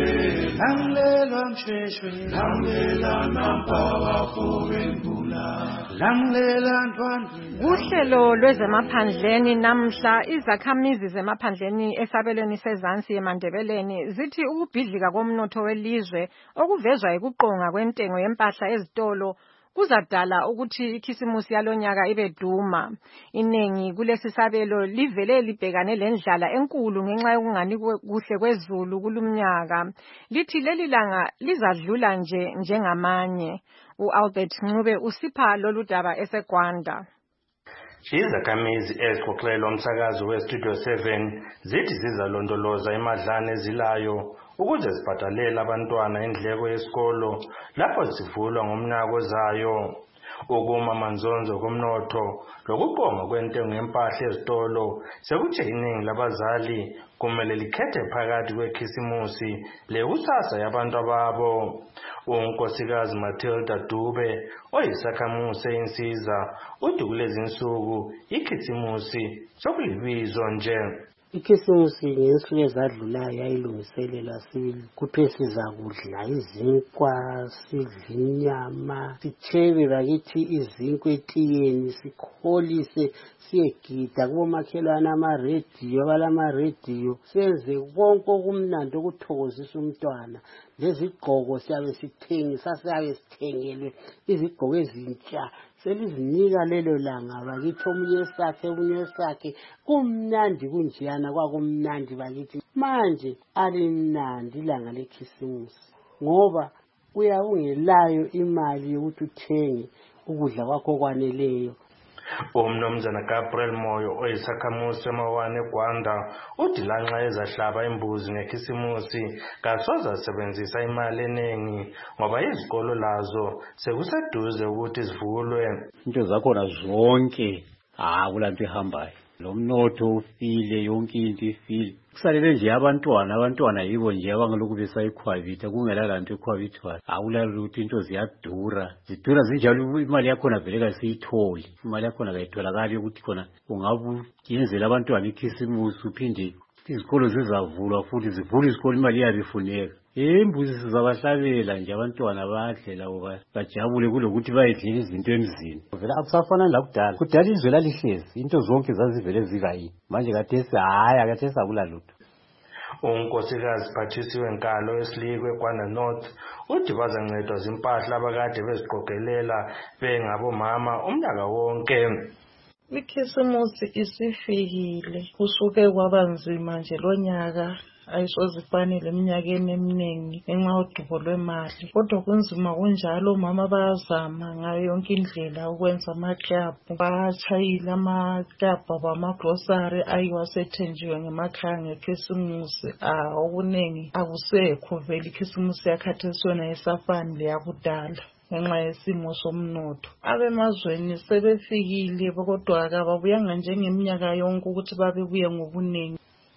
lamlela msheshwe lamlela nampawa fowembula lamlela ndwandwe. Uhlelo lwezemaphandleni namhla izakhamizi zemaphandleni esabelweni sezansi eMandebeleni zithi ukubhidlika komnotho welizwe okuvezwa ikuqonga kwentengo yempahla ezitolo kuzadala ukuthi ikhisimusi yalonyaka ibe duma. Inengi kulesi sabelo livele libhekane lendlala enkulu ngenxa yokungani kuhle kwezulu kulumnyaka. Lithi leli langa lizadlula nje njengamanye. uAlbert Ncube usipha lolu daba eseGwanda. Izakhamizi ezixoxelwa umsakazo we-Studio seven zithi zizalondoloza imadlana ezilayo ukuze zibhadalele abantwana indleko yesikolo lapho zivulwa ngomnyaka ozayo. Ukuma manzonzo komnotho lokuqonga kwentengo yempahla ezitolo sekuthe iningi labazali kumele likhethe phakathi kwekhisimusi lekusasa yabantu ababo. Unkosikazi Matilda Dube oyisakhamuzi einsiza uthi kulezi insuku ikhisimusi sokulibizo nje. Ikhisimusi ngensuku ezadlulayo yayilungiselela sibili kuthiwe sizakudla izinkwa sidle inyama sithebe bakithi izinkwa etiyeni sikholise siyegida kubomakhelwane amarediyo balamarediyo senze konke okumnandi okuthokozisa umntwana. Lezigqoko siyabe sithengisa siyabe sithengelwe izigqoko ezintsha selizinika lelo langa bakithi omunye sakhe omunye sakhe kumnandi kunjiyana kwakumnandi bakithi. Manje alimnandi ilanga lekhisimusi ngoba uyawungelayo imali yokuthi uthenge ukudla kwakho kwaneleyo. Umnumzana Gabriel Moyo oyisakhamuzi emawane eGwanda uthi lanxa ezahlaba imbuzi ngekhisimusi kasoze asebenzisa imali eningi ngoba izikolo lazo sekuseduze ukuthi zivulwe. Into zakhona zonke akulanto ihambayo. Lo mnotho ufile yonke into ifile. Kusalele nje abantwana abantwana yibo nje abangalokhu besayikhwabitha kungela lanto ekhwabithwayo. Awulala ukuthi into ziyadura zidura zinjalo imali yakhona vele kasiyitholi. Imali yakhona kayitholakali ukuthi khona ungabu yenzela abantwana ikhisimusi uphinde izikolo zizavulwa futhi zivula izikolo imali yabifuneka. imbuzi sizabahlabela nje abantwana badle labo bajabule kulokuthi bayidlela izinto emzini. Vele akusafana lakudala. Kudala izwe lalihlezi into zonke zazivele zikayini. Manje kathesi hayi akathesi akula lutho. unkosikazi Patricia Wenkalo esilikwe kwaNa North uthi bazancedwa zimpahla abakade beziqogelela bengabomama umnyaka wonke. Ikhisimusi isifikile kusuke kwaba nzima nje lo nyaka ayisozifanele eminyakeni eminingi ngenxa yodubo lwemali kodwa kunzima kunjalo mama bayazama ngayo yonke indlela ukwenza amaklab bachayila amaklab bamagrosari ayiwasethenjiwe ngemakhaya ngekhisimusi ah okuningi akusekho vele ikhisimusi yakhathesi yona isafani leyakudala ngenxa yesimo somnotho. Abemazweni sebefikile kodwa akababuyanga njengeminyaka yonke ukuthi babebuye ngobuningi.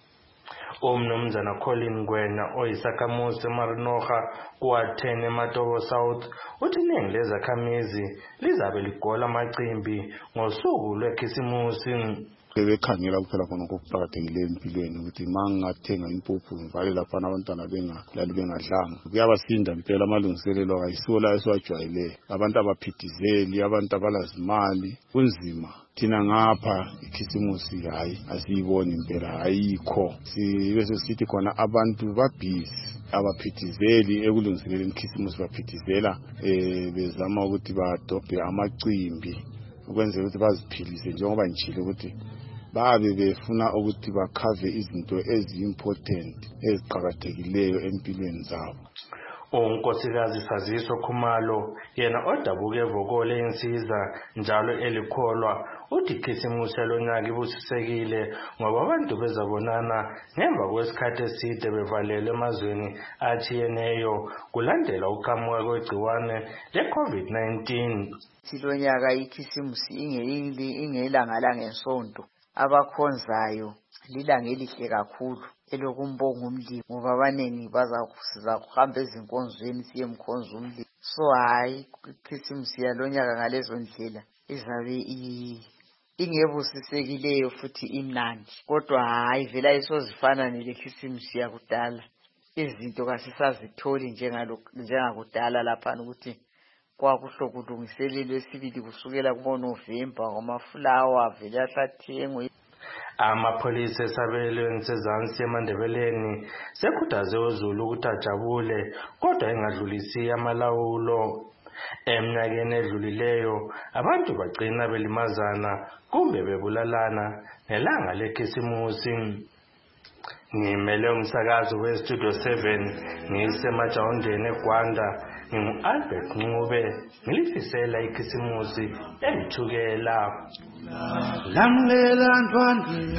Umnumzana Colin Ngwenya oyisakhamuzi eMarinoha kuwathene eMatobo South uthi iningi lezakhamizi lizabe ligola amacimbi ngosuku lwekhisimusi. Bebekhangela kuphela khona okuqakathekileyo empilweni ukuthi mangathenga impuphu ngivale lapha abantwana bengalali bengadlanga kuyabasinda impela amalungiselelo ayisiwo la esiwajwayele abantu abaphithizeli abantu abalazimali kunzima thina ngapha ikhisimusi hayi asiyiboni impela ayikho sibe sesithi khona abantu babhizi abaphithizeli ekulungiseleleni ikhisimusi baphithizela eh bezama ukuthi badobhe amacimbi ukwenzela ukuthi baziphilise njengoba njile ukuthi babe befuna ukuthi bakhave izinto ezi-important eziqakathekileyo empilweni zabo. Unkosikazi Saziso Khumalo yena odabuke evokole insiza njalo elikholwa uthi ikhisimusi lonyaka ibusisekile ngoba abantu bezabonana ngemva kwesikhathi eside bevalele emazweni atshiyeneyo kulandela uqhamuka kwegciwane le-COVID nineteen. Silonyaka ikhisimusi ingeyili ingelanga langesonto abakhonzayo lilanga elihle kakhulu elokumbonga umlimi ngoba abaningi bazakusiza kuhamba ezinkonzweni siye emkhonzo umlimi. So hayi ikhisimusi yalonyaka ngalezo ndlela izabe ingebusisekileyo futhi imnandi kodwa hayi vela isozifana nelekhisimusi yakudala. Izinto kasisazitholi njengakudala lapha ukuthi kwakuhlo kulungiselelwe sibili kusukela kuNovember ngomafulawa vele ahlathengwe. Amapholisa esabelweni sezansi eMandebeleni sekhuthaze uZulu ukuthi ajabule kodwa engadlulisi amalawulo. Eminyakeni edlulileyo abantu bagcina belimazana kumbe bebulalana ngelanga lekhisimusi. Ngimele umsakazo weStudio seven ngisemajawundeni eGwanda ngingu-Albert Ncube ngilifisela ikhisimusi elithukela. Lamlela ntwandwe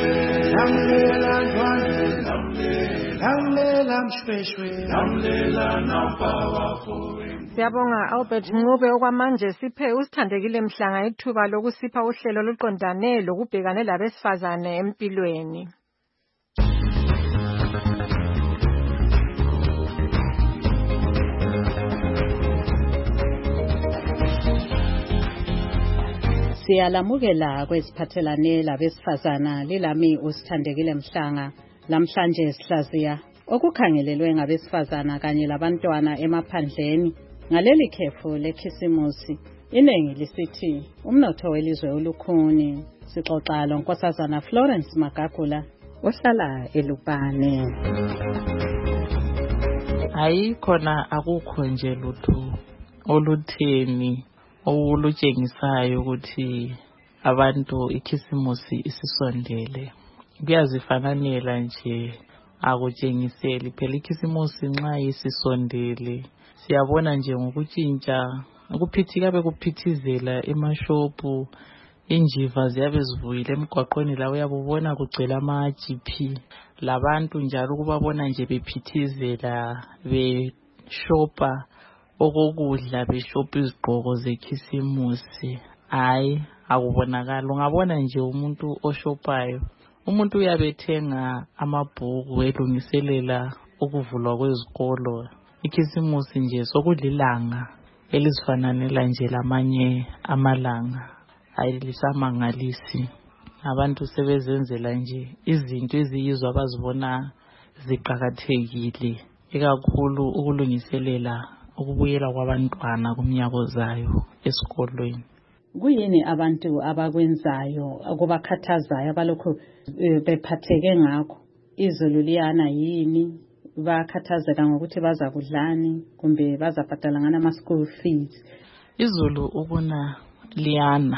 lamlela ntwandwe lamlela mshweshwe lamlela nampawafo. Siyabonga Albert Ncube okwamanje siphe usithandekile Mhlanga ithuba lokusipha uhlelo oluqondane lokubhekane labesifazane empilweni. Siyalamukela kweziphathelane labesifazana lilami usithandekile Mhlanga. Lamhlanje sihlaziya okukhangelelwe ngabesifazana kanye labantwana emaphandleni ngaleli khefu lekhisimusi. Iningi lisithi umnotho welizwe ulukhuni. Sixoxa lonkosazana Florence Magagula ohlala eLupane. Ayikhona akukho nje lutho olutheni olutshengisayo ukuthi abantu ikhisimusi isisondele. Kuyazifananela nje akutshengiseli phela ikhisimusi nxa isisondele siyabona nje ngokutshintsha ukuphithika bekuphithizela emashopu injiva ziyabe zivuyile emgwaqweni la uyabona kugcwele ama-G P labantu njalo kubabona nje bephithizela beshopa okokudla beshopa izigqoko zekhisimusi. Hayi akubonakala ungabona nje umuntu oshopayo umuntu uyabethenga amabhuku elungiselela ukuvulwa kwezikolo. Ikhisimusi nje sokulilanga elizifananela nje lamanye amalanga. Hayi lisamangalisi abantu sebezenzela nje izinto eziyizo abazibona ziqhakathekile ikakhulu ukulungiselela ukubuyela kwabantwana kumnyaka ozayo esikolweni. Kuyini abantu abakwenzayo okubakhathazayo abalokhu bephatheke ngakho? Izulu liyana yini? Bakhathazeka ngokuthi baza kudlani kumbe bazabhadala ngana ama school fees? Izulu ukuna liyana,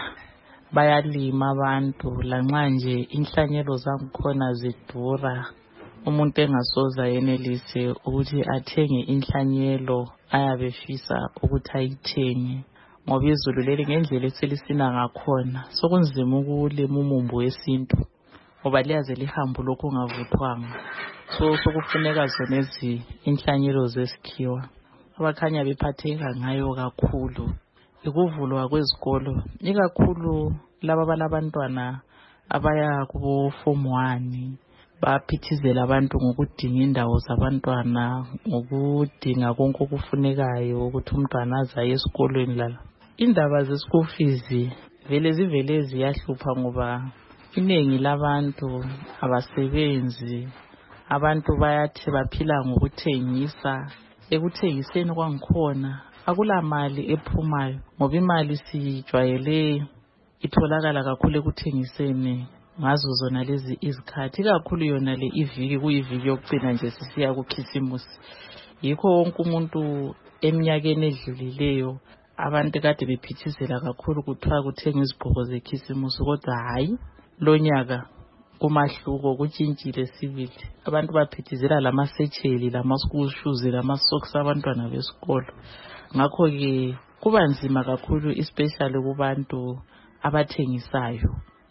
bayalima abantu lanxa nje inhlanyelo zangikhona zidura. Umuntu engasoza yenelise ukuthi athenge inhlanyelo ayabefisa ukuthi ayithenge, ngoba izulu leli ngendlela eselisina ngakhona sokunzima ukulima umumbu wesintu ngoba liyaze lihambe lokhu ungavuthwanga. So sokufuneka zonezi inhlanyelo zesikhiwa. Abakhanya bephatheka ngayo kakhulu ikuvulwa kwezikolo, ikakhulu laba balabantwana abaya kubo form one. Baphithizela abantu ngokudinga indawo zabantwana, ngokudinga konke okufunekayo ukuthi umntwana azaye esikolweni. Lala indaba ze school fees vele zivele ziyahlupha ngoba inengi labantu abasebenzi, abantu bayathi baphila ngokuthengisa. Ekuthengiseni kwangikhona akula mali ephumayo ngoba imali sijwayele itholakala kakhulu ekuthengiseni ngazo zona lezi izikhathi, kakhulu yona le iviki kuyiviki yokucina nje sisiya kukhisimusi. Yikho wonke umuntu eminyakeni edlulileyo abantu kade bephithizela kakhulu kuthiwa kuthenga izigqoko zekhisimusi, kodwa hayi lo nyaka kumahluko kutshintshile sibili. Abantu baphithizela lamasetsheli, lama-school shoes, lama-socks abantwana besikolo. Ngakho ke kuba nzima kakhulu especially kubantu abathengisayo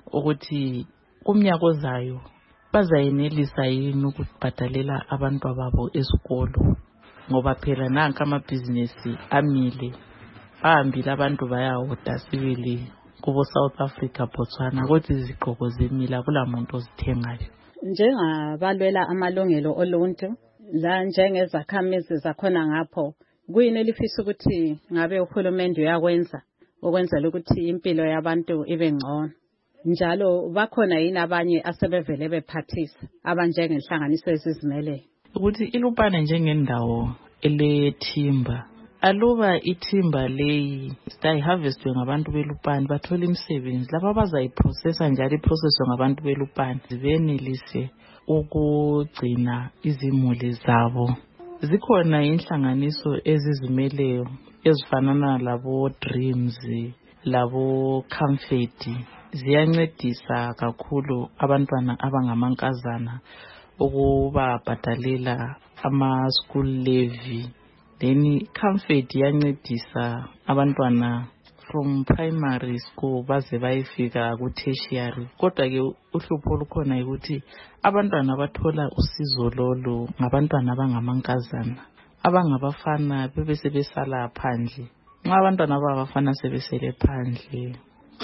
ukuthi kumnyaka ozayo bazayenelisa yini ukubhadalela abantu babo esikolo, ngoba phela nanka amabhizinesi amile, ahambile abantu bayahoda sibili kubo South Africa, Botswana, kodwa izigqoko zemila kula muntu ozithengayo. Njengabalwela amalungelo oluntu la njengezakhamizi zakhona ngapho, kuyini elifisa ukuthi ngabe uhulumende uyakwenza ukwenzela ukuthi impilo yabantu ibe ngcono? Njalo bakhona yini abanye asebevele bephathisa abanjengenhlanganiso ezizimele ukuthi iLupane njengendawo elethimba, aluba ithimba leyi stayiharvestwe ngabantu beLupane bathola imisebenzi, laba bazayiprocessa njalo iprocesswe ngabantu beLupane zibenelise ukugcina izimuli zabo. Zikhona inhlanganiso ezizimeleyo ezifanana labo Dreams, labo Comfort, ziyancedisa kakhulu abantwana abangamankazana ukuba bhadalela ama school levy. Then Comfort yancedisa abantwana from primary school baze bayefika ku tertiary. Kodwa ke uhlupho olukhona ukuthi abantwana bathola usizo lolu ngabantwana abangamankazana, abangabafana bebe sebesala phandle. Nxa abantwana abafana sebesele phandle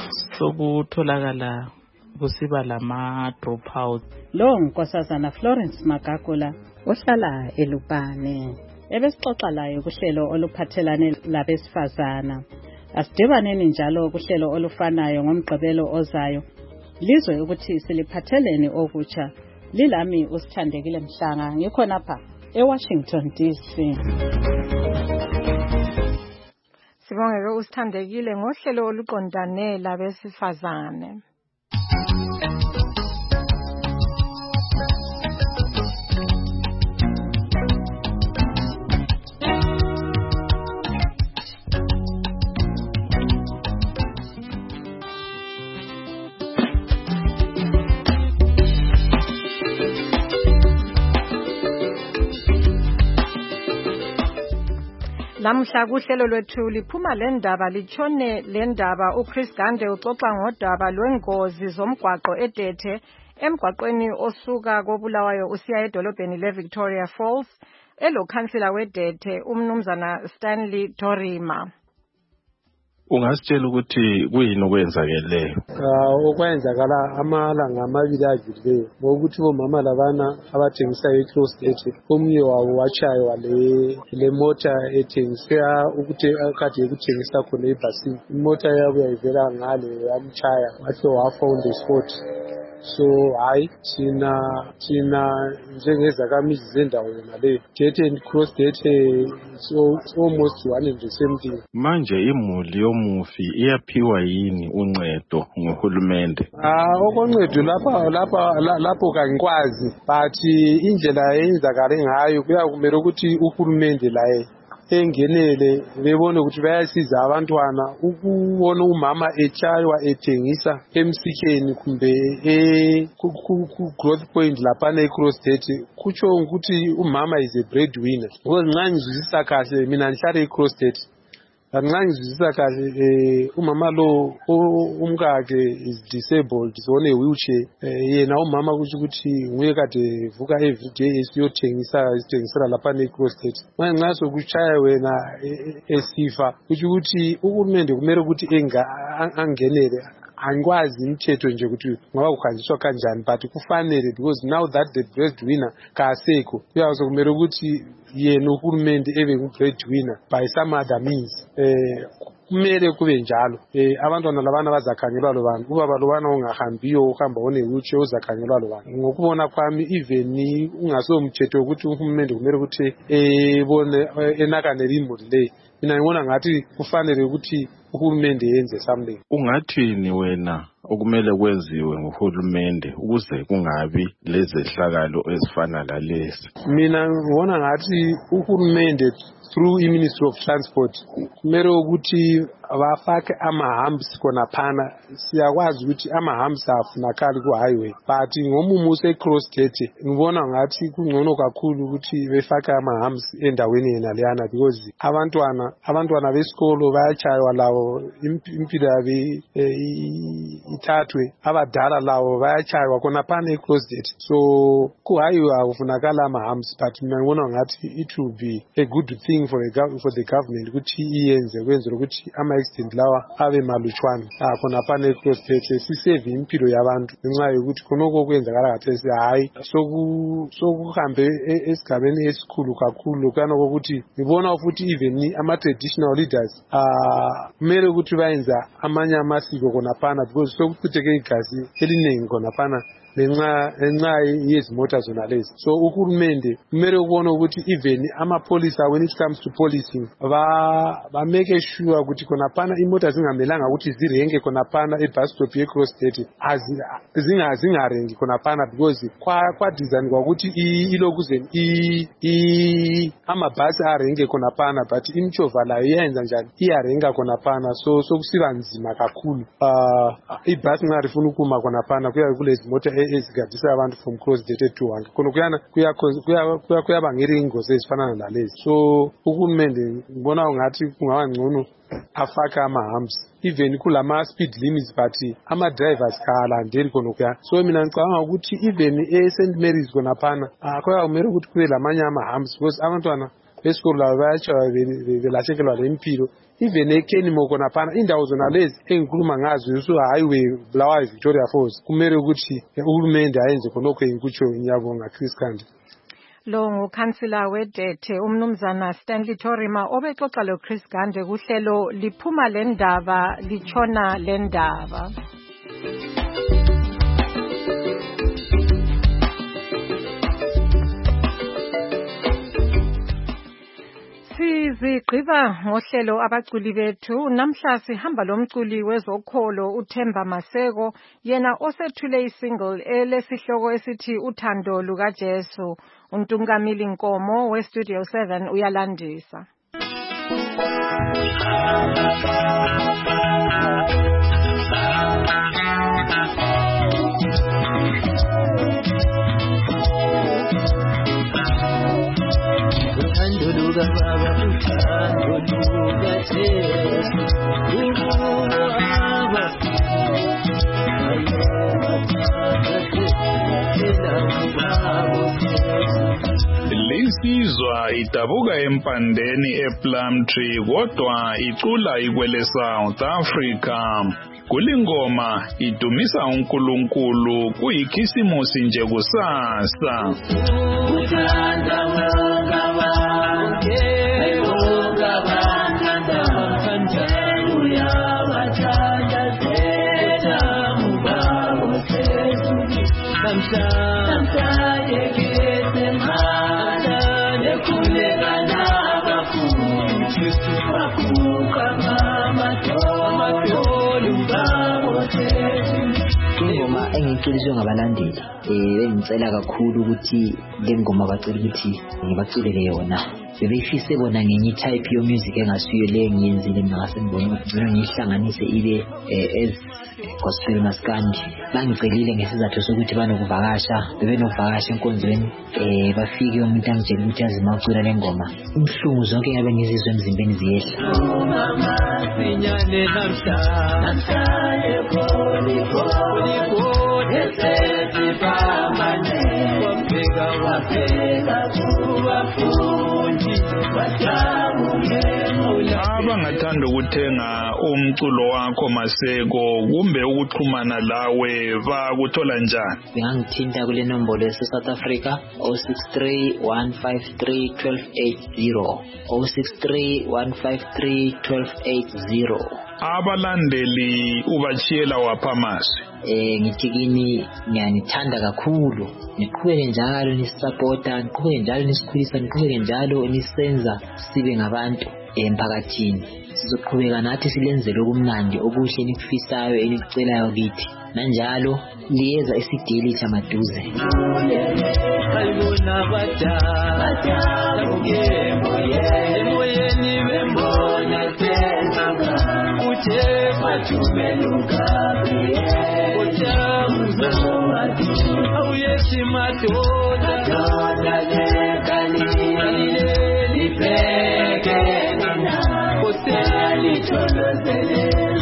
sokutholakala kusiba lama dropout. Lo nkosazana Florence Magagula ohlala eLupane ebesixoxa layo kuhlelo oluphathelane labesifazana. Asidibaneni njalo kuhlelo olufanayo ngomgqibelo ozayo lizwe ukuthi siliphathelene okutsha. Lilami uSithandekile Mhlanga, ngikhona lapha eWashington D C. Sibongeke uSithandekile ngohlelo oluqondane labesifazane. Lamhla kuhlelo lwethu liphuma lendaba litshone lendaba uChris Gande uxoxa ngodaba lwengozi zomgwaqo eDethe emgwaqweni osuka koBulawayo usiya edolobheni leVictoria Falls elokhansila weDethe umnumzana Stanley Torima. Ungasitshela ukuthi kuyini okwenzakeleyo? Uh, okwenzakala amalanga amabili adlulileyo ngokuthi bomama labana abathengisa eClose Gate omunye wabo wachaywa le le mota ethengisa ukuthi akade ukuthengisa khona ebhasini. Imota yabo yayivela ngale yamchaya wathi wafa on the spot. so hayi thina thina njengezakhamizi zendawo yona leyo Date and Cross Date so it's almost one and the same thing. Manje imuli yomufi iyaphiwa yini uncedo nguhulumende? Ah okoncedo lapha lapha lapho kangikwazi but indlela eyenzakala ngayo kuya kumele ukuthi uhulumende laye engenele bebone ukuthi bayasiza abantwana ukubona umama etshaywa ethengisa emsikeni kumbe e ku growth point lapha ne Cross Date kutsho ukuthi umama is a breadwinner because nxa ngizwisisa kahle mina ngihlala e Cross Date nxa ngizwisisa kahle umama lo umkakhe is disabled is on a wheelchair yena umama kuthi ukuthi nguye kade vuka every day esiyothengisa isithengisela lapha ne Cross Date nxa sokuchaya wena esifa kuthi ukuthi uhulumende kumele ukuthi enga angenele angikwazi imithetho nje ukuthi ngoba kuhanjiswa kanjani but kufanele because now that the breadwinner kasekho kuyazokumele ukuthi yena uhulumende ebe ku breadwinner by some other means eh kumele kube njalo eh abantwana labana bazakhangelwa lo bantu ubaba lo bana ungahambiyo uhamba one wheelchair uzakhangelwa lo bantu ngokubona kwami even ungasomthetho ukuthi uhulumende kumele ukuthi ebone enakanele imuli le mina ngibona ngathi kufanele ukuthi uhulumende yenze something. Ungathini wena okumele kwenziwe nguhulumende ukuze kungabi lezehlakalo ezifana lalezi? Mina ngibona ngathi uhulumende through i-Ministry of Transport kumele ukuthi bafake ama-humps khona phana siyakwazi ukuthi ama-humps afunakali ku-highway but ngomumo use-Cross Date ngibona ngathi kungcono kakhulu ukuthi befake ama-humps endaweni yena leyana because abantwana abantwana besikolo bayachaywa lawo impilo yabe ithathwe abadala lawo bayachaywa khona phana e-Cross Date so ku-highway akufunakala ama-humps but mina ngibona ngathi it will be a good thing for the, for the government ukuthi iyenze kwenzela ukuthi ama-accident lawa abe malutshwana khona phana e-Cross Date sisave impilo yabantu ngenxa yokuthi khonoko kwenzakala kathesi hayi sokuhambe esigabeni esikhulu kakhulu kanoko ukuthi ngibona futhi even ama-traditional leaders kumele ukuthi bayenza amanye amasiko khona phana because sokuchitheke igazi eliningi khona phana ngenxa yezimota zona lezi so uhulumende kumele ubone ukuthi even amapolisa when it comes to policing ba ba make sure ukuthi khona phana imota zingamelanga ukuthi zirenge khona phana e-bus stop ye-Cross Date zinga zingarengi khona phana because kwa kwa design kwakuthi ilokuzeni i amabhasi arenge khona phana but imchova la iyenza njani iyarenga khona phana so sokusiba nzima kakhulu ibhasi nxa rifuna ukuma khona phana kuya kulezi mota ezigadisa abantu from Cross Date to wange khona kuyana kuya kuyabangela ingozi ezifana nalezi so uhulumende ngibona ngathi kungaba ngcono afaka ama-humps even kulama speed limits but ama-drivers kalandeli khona kuya so mina ngicabanga ukuthi even e-Saint Mary's khona phana kuya kumele ukuthi kube lamanye ama-humps because abantwana besikolo labo bayatshaywa belahlekelwa lempilo even eKenimo khona phana indawo zona lezi engikhuluma ngazo so highway Bulawayo Victoria Falls kumele ukuthi uhulumende ayenze khonokho enkutsho ngiyabonga Chris Kandi. Lo ngukhansila weDete umnumzana Stanley Torima obexoxa lo Chris Gande kuhlelo liphuma le ndaba lichona le ndaba. Sizigqiba ngohlelo abaculi bethu namhla sihamba lomculi wezokholo uThemba Maseko yena osethule isingle elesihloko esithi uthando luka Jesu. Untungamili Nkomo we Studio seven uyalandisa. Uthando luka Baba, uthando luka Jesu, ubulo Linsizwa idabuka empandeni ePlumtree kodwa icula ikwele South Africa. Kulingoma idumisa uNkulunkulu kuyikhisimusi nje kusasa. Uthanda wonga wonke wonga banganda uyabathanda zetha mubabo sesu. namhlanje ngisemhanda ekhuleka nabafundi bakuka amadolo ngabo sethi ingoma engiyiculiswe ngabalandeli eh bengicela kakhulu ukuthi le ngoma bacela ukuthi ngibaculele yona bebefise bona ngenye type yo music engasiyo le ngiyenzile ngase ngibona ukuthi ngicela ngihlanganise ibe as gospel maskandi bangicelile ngesizathu sokuthi banokuvakasha bebenokuvakasha enkonzweni eh bafike umuntu angitshela ukuthi azima ucula le ngoma umhlungu zonke ngabe ngizizwe emzimbeni ziyehla mama sinyane namhlanje kholi kholi esethi pamane wabheka wabheka kubafundi abangathanda ukuthenga umculo wakho Maseko kumbe ukuxhumana lawe bakuthola njani? Ngangithinta kule nombolo yase South Africa zero six three one five three one two eight zero zero six three one five three one two eight zero. Abalandeli ubachiyela wapha amazwi? Eh ngithi kini ngiyanithanda kakhulu, niqhubeke njalo nisupporta, niqhubeke njalo nisikhulisa, niqhubeke njalo nisenza sibe ngabantu emphakathini. Sizoqhubeka nathi silenzele okumnandi okuhle nikufisayo enicelayo kithi, nanjalo liyeza esideli chamaduze. Ayibona badala ngemo yemo yeni bembona senga uthe bathumeluka ujamuzo awuyeshi madoda doda lekani lipeke nina koseli cholosele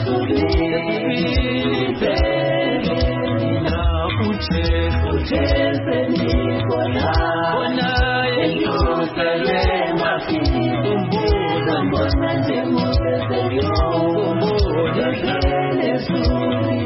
lipeke nina uche uche senikona kona yenyusele mafi umbuza mbona njemuseseyo umbuza kele suri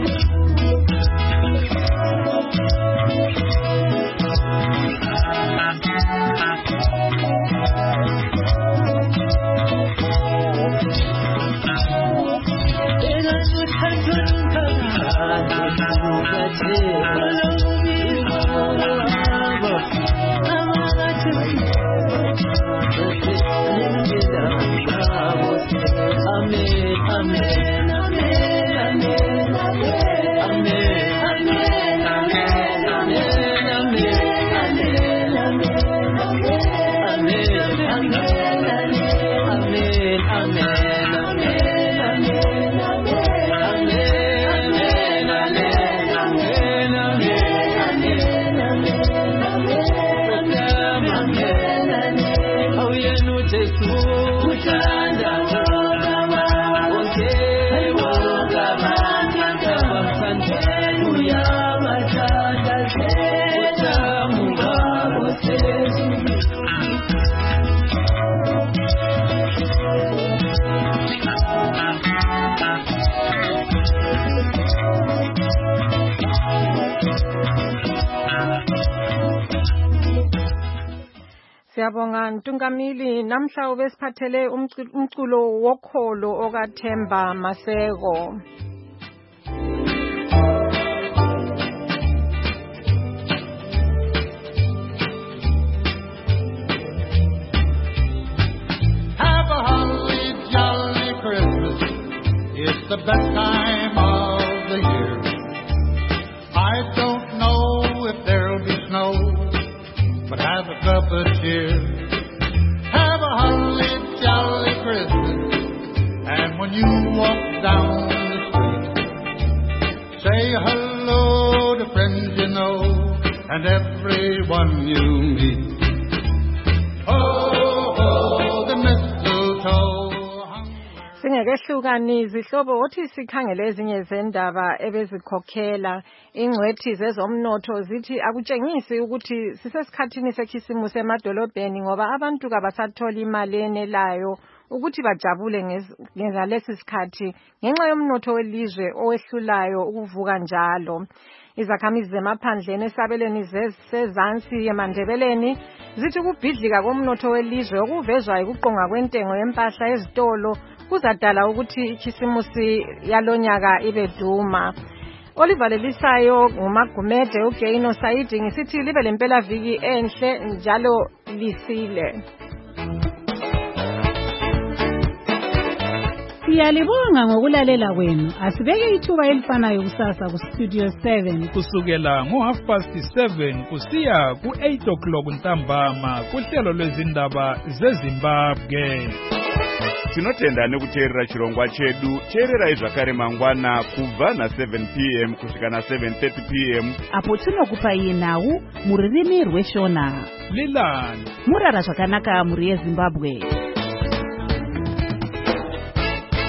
Siyabonga Ntungamili, namhla ubesiphathele umculo wokholo okaThemba Maseko. Have a holly jolly Christmas. It's the best time of the year. I don't know if there'll be snow, but have a cup of cheer. Have a holly jolly Christmas, and when you walk down the street, say hello to friends you know and everyone you meet. Oh, oh, the mistletoe. Singekehlukani izihlobo othi sikhangele ezinye zendaba ebezikhokhela ingcwethi zezomnotho zithi akutshengisi ukuthi sisesikhathini sekhisimusi emadolobheni ngoba abantu kabasathola imali enelayo ukuthi bajabule ngalesi sikhathi ngenxa yomnotho welizwe owehlulayo ukuvuka njalo. Izakhamizi zemaphandleni esabelweni sezansi eMandebeleni zithi ukubhidlika komnotho welizwe okuvezwa ukuqonga kwentengo yempahla ezitolo kuzadala ukuthi ikhisimusi yalonyaka ibe duma. olivalelisayo ngumagumede uGaino Saidi ngisithi libe lempela viki enhle njalo lisile. Siyalibonga ngokulalela kwenu. Asibeke ithuba elifanayo kusasa ku Studio seven kusukela ngo half past seven kusiya ku eight o'clock ntambama kuhlelo lwezindaba zeZimbabwe. Tinotenda nekuteerera chirongwa chedu. Teerera zvakare mangwana kubva na seven p m kusvika na seven thirty p m apo tinokupai nhau muririmi rweshona. Lilani murara zvakanaka muri yeZimbabwe.